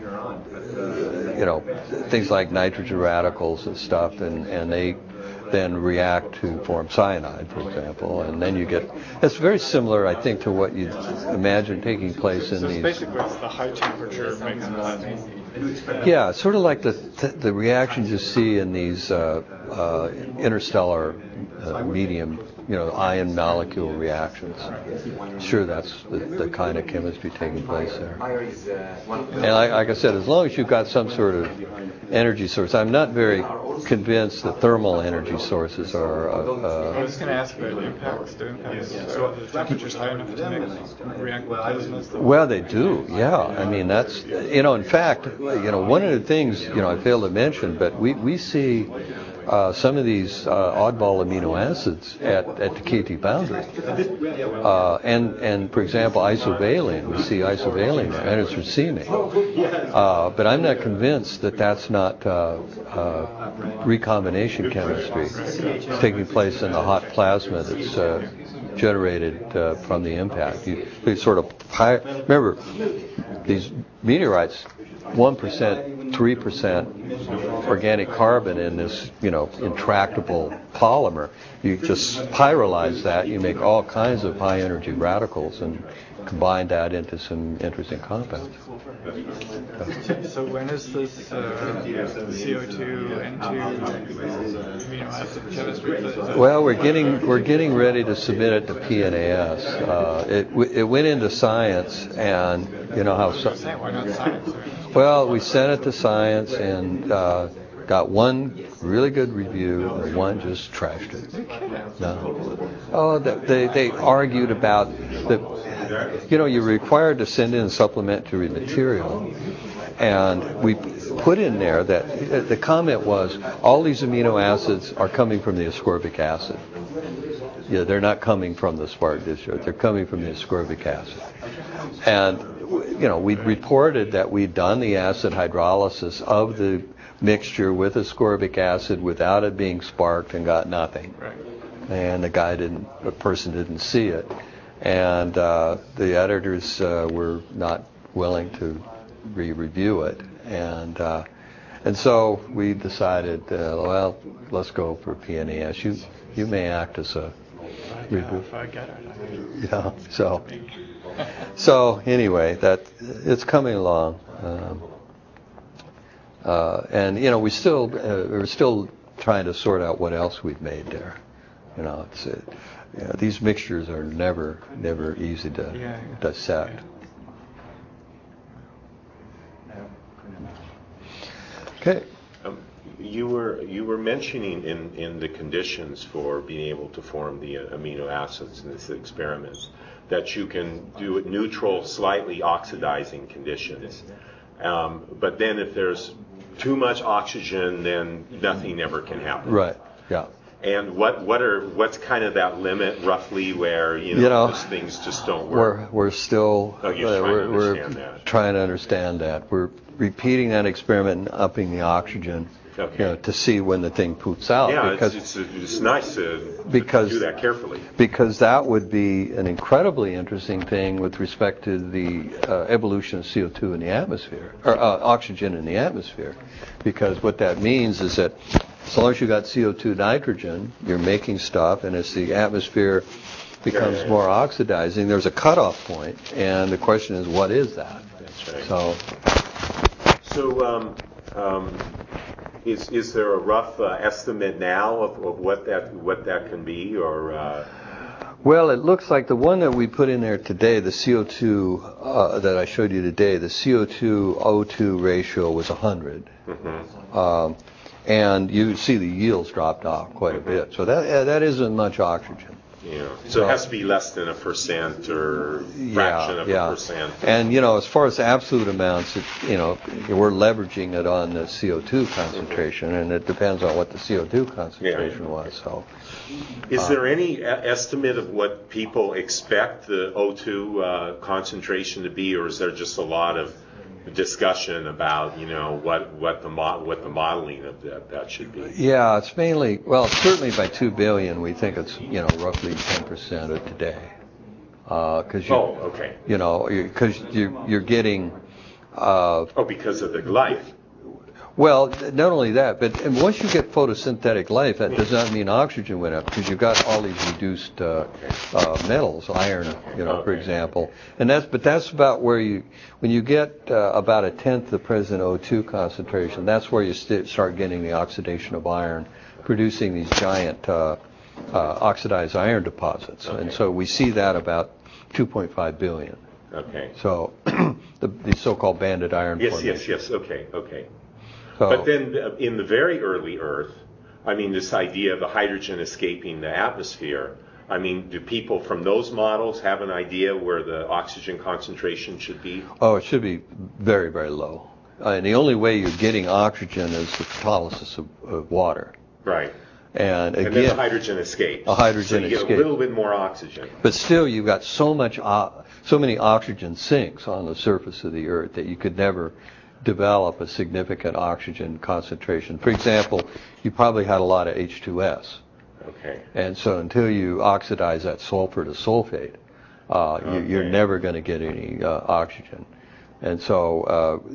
uh, you know, things like nitrogen radicals and stuff, and, and they then react to form cyanide, for example, and then you get. It's very similar, I think, to what you imagine taking place in So these. basically it's the high temperature makes plasma. Yeah, sort of like the the reactions you see in these uh, uh, interstellar uh, medium, you know, ion molecule reactions. Sure, that's the, the kind of chemistry taking place there. And like, like I said, as long as you've got some sort of energy source, I'm not very convinced that thermal energy sources are. Uh, uh, I was going to ask about the impacts. Do impacts so the temperature's high enough to make react with plasmas? Well, they do, yeah. I mean, that's, you know, in fact, you know, one of the things, you know, I failed to mention, but we, we see uh, some of these uh, oddball amino acids at, at the K T boundary. Uh, and, and, for example, isovaline, we see isovaline there, and it's racemic. Uh, but I'm not convinced that that's not uh, uh, recombination chemistry. It's taking place in the hot plasma that's uh, generated uh, from the impact. You, you sort of high, remember these meteorites, one percent, three percent organic carbon in this, you know, intractable polymer. You just pyrolyze that, you make all kinds of high energy radicals and combine that into some interesting compounds. So when is this uh, C O two N two amino acid chemistry? Is that- Well, we're getting we're getting ready to submit it to P N A S. Uh, it w- it went into Science, and you know how. So, Why not science? well, we sent it to Science and uh, got one really good review, and one just trashed it. No. Oh, they they argued about the. You know, you're required to send in supplementary material, and we put in there that the comment was all these amino acids are coming from the ascorbic acid. Yeah, they're not coming from the spark discharge. They're coming from the ascorbic acid. And, you know, we reported that we'd done the acid hydrolysis of the mixture with ascorbic acid without it being sparked and got nothing. Right. And the guy didn't, the person didn't see it. And uh, the editors uh, were not willing to re-review it. And uh, and so we decided, uh, well, let's go for P N A S. You, you may act as a review. If I get it. Yeah, so, so anyway, that it's coming along. Um, uh, and, you know, we still, uh, we're still trying to sort out what else we've made there. You know, it's, uh, you know, these mixtures are never, never easy to Yeah, yeah. dissect. Okay. Um, you were you were mentioning in, in the conditions for being able to form the uh, amino acids in this experiment that you can do it neutral, slightly oxidizing conditions. Um, but then if there's too much oxygen, then nothing ever can happen. Right. Yeah. And what what are what's kind of that limit roughly where you know, You know, those things just don't work? We're we're still Oh, you're uh, trying to we're, we're understand that. trying to understand that. We're repeating that experiment and upping the oxygen, Okay. you know, to see when the thing poops out. Yeah, because it's, it's it's nice to, because- to do that carefully. because that would be an incredibly interesting thing with respect to the uh, evolution of C O two in the atmosphere, or uh, oxygen in the atmosphere. Because what that means is that as long as you got C O two nitrogen, you're making stuff, and as the atmosphere becomes Yeah, yeah, yeah. more oxidizing, there's a cutoff point, and the question is, what is that? That's right. So, So, um, um, is is there a rough uh, estimate now of, of what that what that can be, or? Uh... well, it looks like the one that we put in there today, the C O two uh, that I showed you today, the C O two O two ratio was one hundred. Mm-hmm. Um, and you see the yields dropped off quite a bit. So that uh, that isn't much oxygen. You know, so it has to be less than a percent or fraction yeah, of yeah. a percent. And, you know, as far as absolute amounts, it, you know, we're leveraging it on the C O two concentration, mm-hmm. and it depends on what the C O two concentration yeah. was. So, is uh, there any a- estimate of what people expect the O two uh, concentration to be, or is there just a lot of discussion about, you know, what what the mo- what the modeling of that, that should be? Yeah, it's mainly, well, certainly by two billion, we think it's, you know, roughly ten percent of today. Uh, cause you, oh, okay. You know, because you're, you're getting. Uh, oh, because of the life. Well, not only that, but and once you get photosynthetic life, that does not mean oxygen went up, because you've got all these reduced uh, uh, metals, iron, you know, okay. for example. And that's, but that's about where you, when you get uh, about a tenth the present O two concentration, that's where you st- start getting the oxidation of iron, producing these giant uh, uh, oxidized iron deposits. Okay. And so we see that about two point five billion. Okay. So the, the so-called banded iron yes, formation. Yes, yes, yes. Okay, okay. So, but then in the very early Earth, I mean, this idea of the hydrogen escaping the atmosphere, I mean, do people from those models have an idea where the oxygen concentration should be? Oh, it should be very, very low. Uh, and the only way you're getting oxygen is the photolysis of, of water. Right. And again, and then the hydrogen escapes. A hydrogen so you escape. get a little bit more oxygen. But still, you've got so much, uh, so many oxygen sinks on the surface of the Earth that you could never develop a significant oxygen concentration. For example, you probably had a lot of H two S. Okay. And so until you oxidize that sulfur to sulfate, uh, okay. you, you're never going to get any uh, oxygen. And so,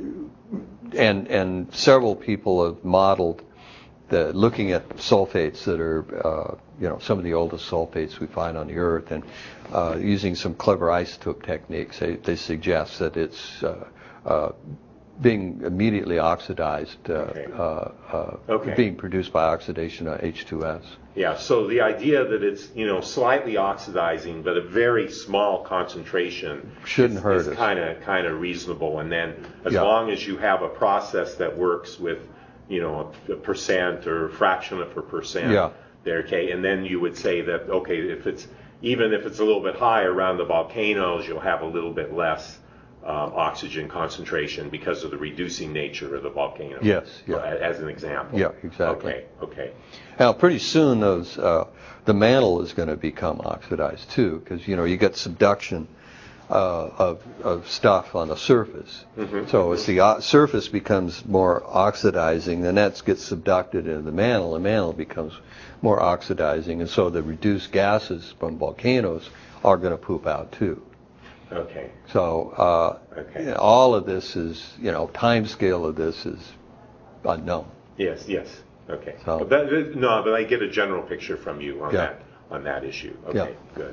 uh, and and several people have modeled the looking at sulfates that are, uh, you know, some of the oldest sulfates we find on the Earth, and uh, using some clever isotope techniques, they, they suggest that it's uh, uh, being immediately oxidized, uh, okay. uh, uh, okay. being produced by oxidation of H two S. Yeah, so the idea that it's, you know, slightly oxidizing, but a very small concentration shouldn't is, hurt is us. kind of kind of reasonable. And then as yeah. long as you have a process that works with, you know, a, a percent or fraction of a percent, yeah. there, okay, and then you would say that, okay, if it's even if it's a little bit high around the volcanoes, you'll have a little bit less Um, oxygen concentration because of the reducing nature of the volcano. Yes, yeah. As an example. Yeah, exactly. Okay, okay. Now, pretty soon, those uh, the mantle is going to become oxidized too, because you know you get subduction uh, of of stuff on the surface. Mm-hmm. So as the o- surface becomes more oxidizing, then that gets subducted into the mantle. The mantle becomes more oxidizing, and so the reduced gases from volcanoes are going to poop out too. Okay. So uh, okay. You know, all of this is, you know, time scale of this is unknown. Yes, yes. Okay. So, but that, no, but I get a general picture from you on yeah. that on that issue. Okay, yeah. good.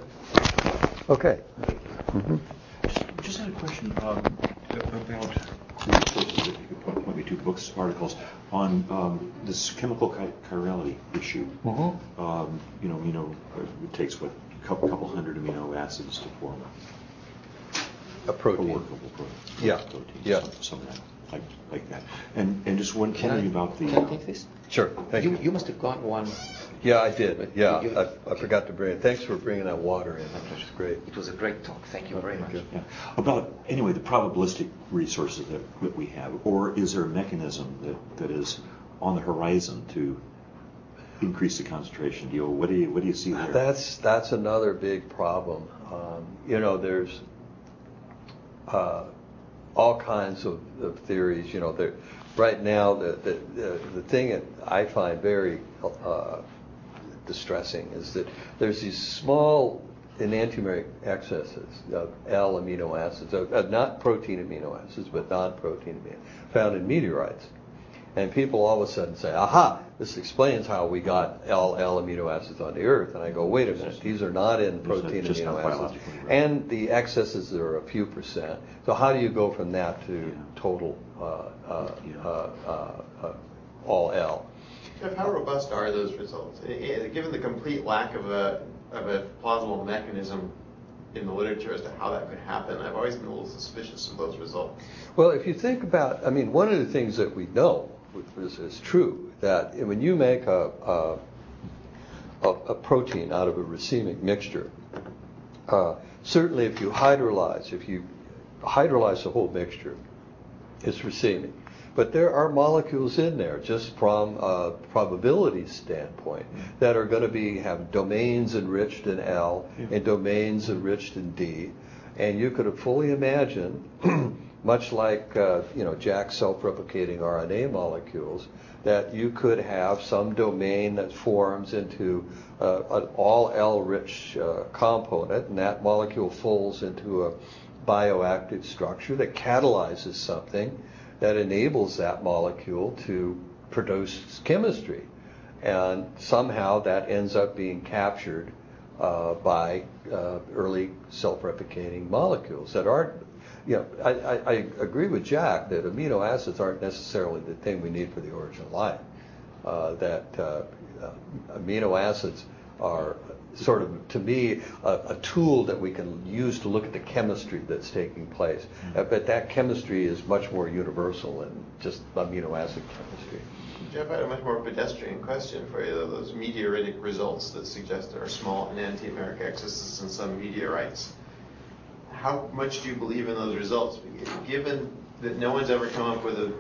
Okay. Mm-hmm. Just, just had a question um, about two sources, if you could point, point me to books, articles on um, this chemical chi- chirality issue. Mm-hmm. Um, you know, you know, it takes what a couple, couple hundred amino acids to form a protein. A workable protein. Yeah. Protein, yeah. Some, something like like that. And and just one, can wondering I, about the. Can I take this? Sure. Thank you. You, you must have got one. Yeah, I did. Yeah, you, I, okay. I forgot to bring it. Thanks for bringing that water in. That was great. It was a great talk. Thank you very much. Yeah. About anyway the probabilistic resources that, that we have, or is there a mechanism that, that is on the horizon to increase the concentration? Do you, what do you what do you see there? That's that's another big problem. Um, you know, there's uh, all kinds of, of theories. You know, there right now the the the, the thing that I find very uh, distressing is that there's these small enantiomeric excesses of L amino acids, of, of not protein amino acids, but non-protein amino found in meteorites. And people all of a sudden say, aha, this explains how we got L, L amino acids on the Earth. And I go, wait a minute, these are not in protein just amino not acids. Right. And the excesses are a few percent. So how do you go from that to yeah. total uh, uh, yeah. uh, uh, uh, all L? Jeff, how robust are those results? Given the complete lack of a of a plausible mechanism in the literature as to how that could happen, I've always been a little suspicious of those results. Well, if you think about, I mean, one of the things that we know is, is true, that when you make a, a, a, a protein out of a racemic mixture. Uh, certainly if you hydrolyze, if you hydrolyze the whole mixture, it's racemic. But there are molecules in there, just from a probability standpoint, that are going to be have domains enriched in L and domains enriched in D. And you could have fully imagined, much like uh, you know Jack's self-replicating R N A molecules, that you could have some domain that forms into uh, an all L-rich uh, component, and that molecule folds into a bioactive structure that catalyzes something that enables that molecule to produce chemistry. And somehow that ends up being captured uh, by uh, early self-replicating molecules that aren't, you know, I, I, I agree with Jack that amino acids aren't necessarily the thing we need for the origin of life. Uh, that uh, amino acids are sort of, to me, a, a tool that we can use to look at the chemistry that's taking place. Mm-hmm. Uh, but that chemistry is much more universal than just amino acid chemistry. Jeff, I had a much more pedestrian question for you. Those meteoritic results that suggest there are small enantiomeric excesses in some meteorites. How much do you believe in those results? Given that no one's ever come up with a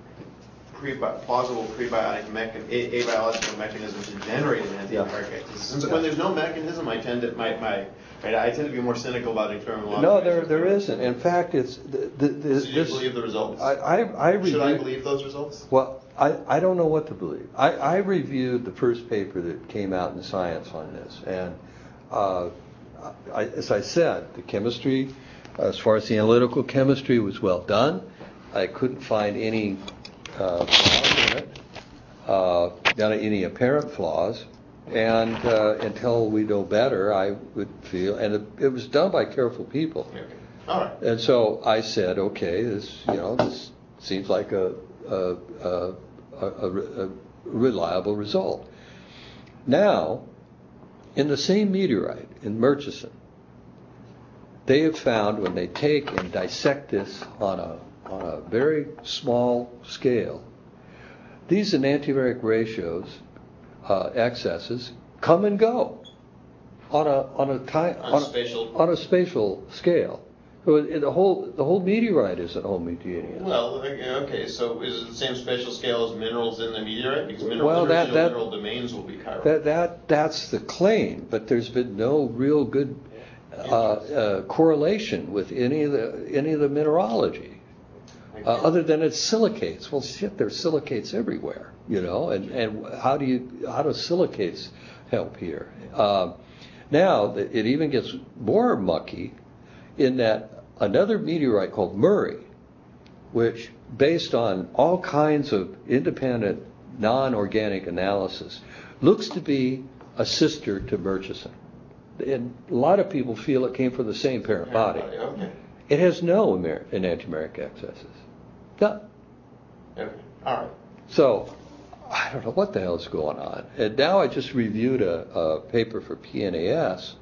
Pre- plausible prebiotic mechan- a- abiological mechanism to generate an anti-enteric excess. Since when there's no mechanism, I tend to my, my right, I tend to be more cynical about experimental. No, there there isn't. In fact, it's the, the, the, so you this. believe the results? I I, I review, Should I believe those results? Well, I, I don't know what to believe. I, I reviewed the first paper that came out in Science on this, and uh, I, as I said, the chemistry, as far as the analytical chemistry, was well done. I couldn't find any Uh, flaws in it, uh, not any apparent flaws, and uh, until we know better, I would feel, and it, it was done by careful people. Okay. All right. And so I said, okay, this, you know, this seems like a a, a, a, a reliable result. Now, in the same meteorite in Murchison, they have found when they take and dissect this on a on a very small scale, these enantiomeric ratios, uh, excesses, come and go on a on a time on, on, spatial. on a spatial scale. So it, the whole the whole meteorite isn't homogeneous. Well, okay. So is it the same spatial scale as minerals in the meteorite? Because mineral, well, that, that, mineral domains will be chiral. That that that's the claim, but there's been no real good uh, uh, correlation with any of the any of the mineralogy. Uh, other than it's silicates. Well, shit, there's silicates everywhere, you know. And, and how do you how do silicates help here? Uh, now it even gets more mucky in that another meteorite called Murray, which based on all kinds of independent non-organic analysis, looks to be a sister to Murchison. And a lot of people feel it came from the same parent body. Okay. It has no amer- enantiomeric excesses. None. Okay. All right. So, I don't know what the hell is going on. And now I just reviewed a, a paper for P N A S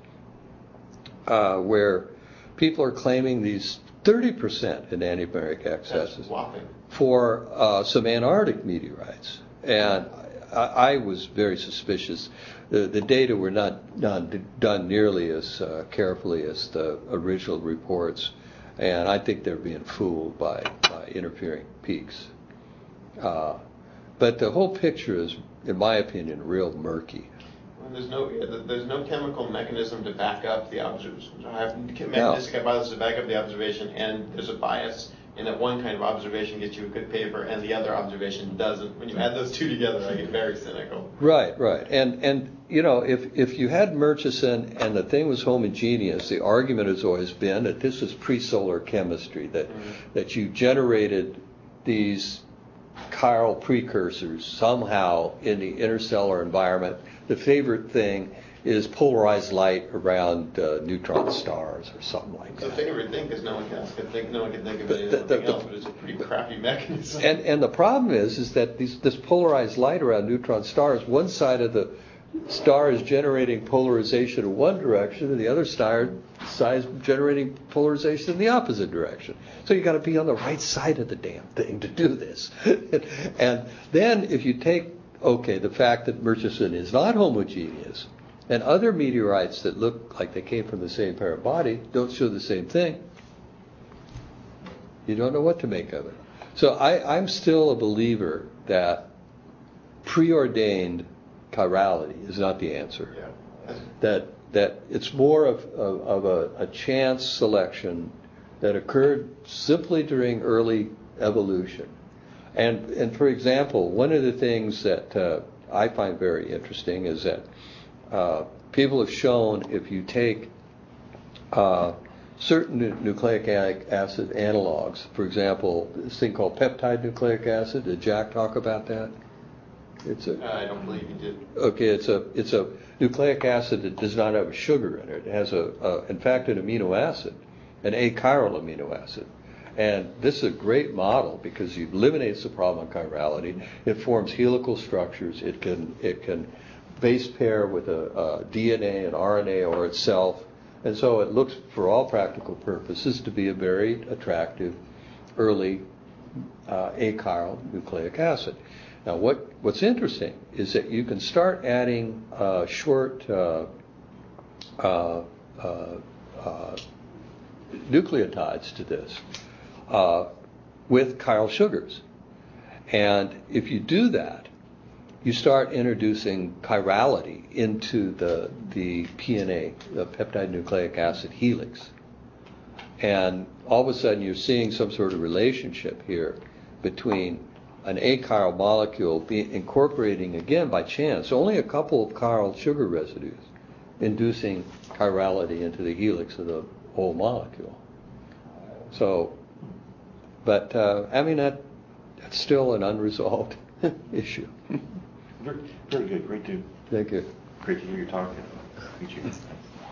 uh, where people are claiming these thirty percent enantiomeric excesses for uh, some Antarctic meteorites. And I, I was very suspicious. The, the data were not, not done nearly as uh, carefully as the original reports. And I think they're being fooled by, by interfering peaks. Uh, but the whole picture is, in my opinion, real murky. Well, there's no there's no chemical mechanism to back up the observation. I have mechanistic No. hypothesis to back up the observation, and there's a bias in that one kind of observation gets you a good paper, and the other observation doesn't. When you add those two together, I get very cynical. Right, right. And, and you know, if, if you had Murchison and the thing was homogeneous, the argument has always been that this is pre-solar chemistry, that, mm-hmm. that you generated these chiral precursors somehow in the interstellar environment. The favorite thing is polarized light around uh, neutron stars or something like it's that. It's a favorite thing because no one else can think, no one can think of it the, the, anything the, else, but it's a pretty crappy mechanism. And and the problem is, is that these, this polarized light around neutron stars, one side of the star is generating polarization in one direction, and the other star side is generating polarization in the opposite direction. So you got to be on the right side of the damn thing to do this. And then if you take okay, the fact that Murchison is not homogeneous, and other meteorites that look like they came from the same parent body don't show the same thing, you don't know what to make of it. So I, I'm still a believer that preordained chirality is not the answer. Yeah. That that it's more of, of, of a, a chance selection that occurred simply during early evolution. And and for example, one of the things that uh, I find very interesting is that uh, people have shown if you take uh, certain nu- nucleic a- acid analogs, for example, this thing called peptide nucleic acid. Did Jack talk about that? It's a, Uh, I don't believe you did. okay, it's a it's a nucleic acid that does not have a sugar in it. It has a, a in fact an amino acid, an achiral amino acid. And this is a great model because it eliminates the problem of chirality. It forms helical structures. It can it can base pair with a, a D N A, an R N A, or itself. And so it looks, for all practical purposes, to be a very attractive early uh, achiral nucleic acid. Now, what, what's interesting is that you can start adding uh, short uh, uh, uh, uh, nucleotides to this uh, with chiral sugars. And if you do that, you start introducing chirality into the, the P N A, the peptide nucleic acid helix. And all of a sudden you're seeing some sort of relationship here between an achiral molecule be incorporating, again by chance, only a couple of chiral sugar residues, inducing chirality into the helix of the whole molecule. So, but uh, I mean, that that's still an unresolved issue. Very, very good. Great to Thank you. great to hear you talking. Meet you.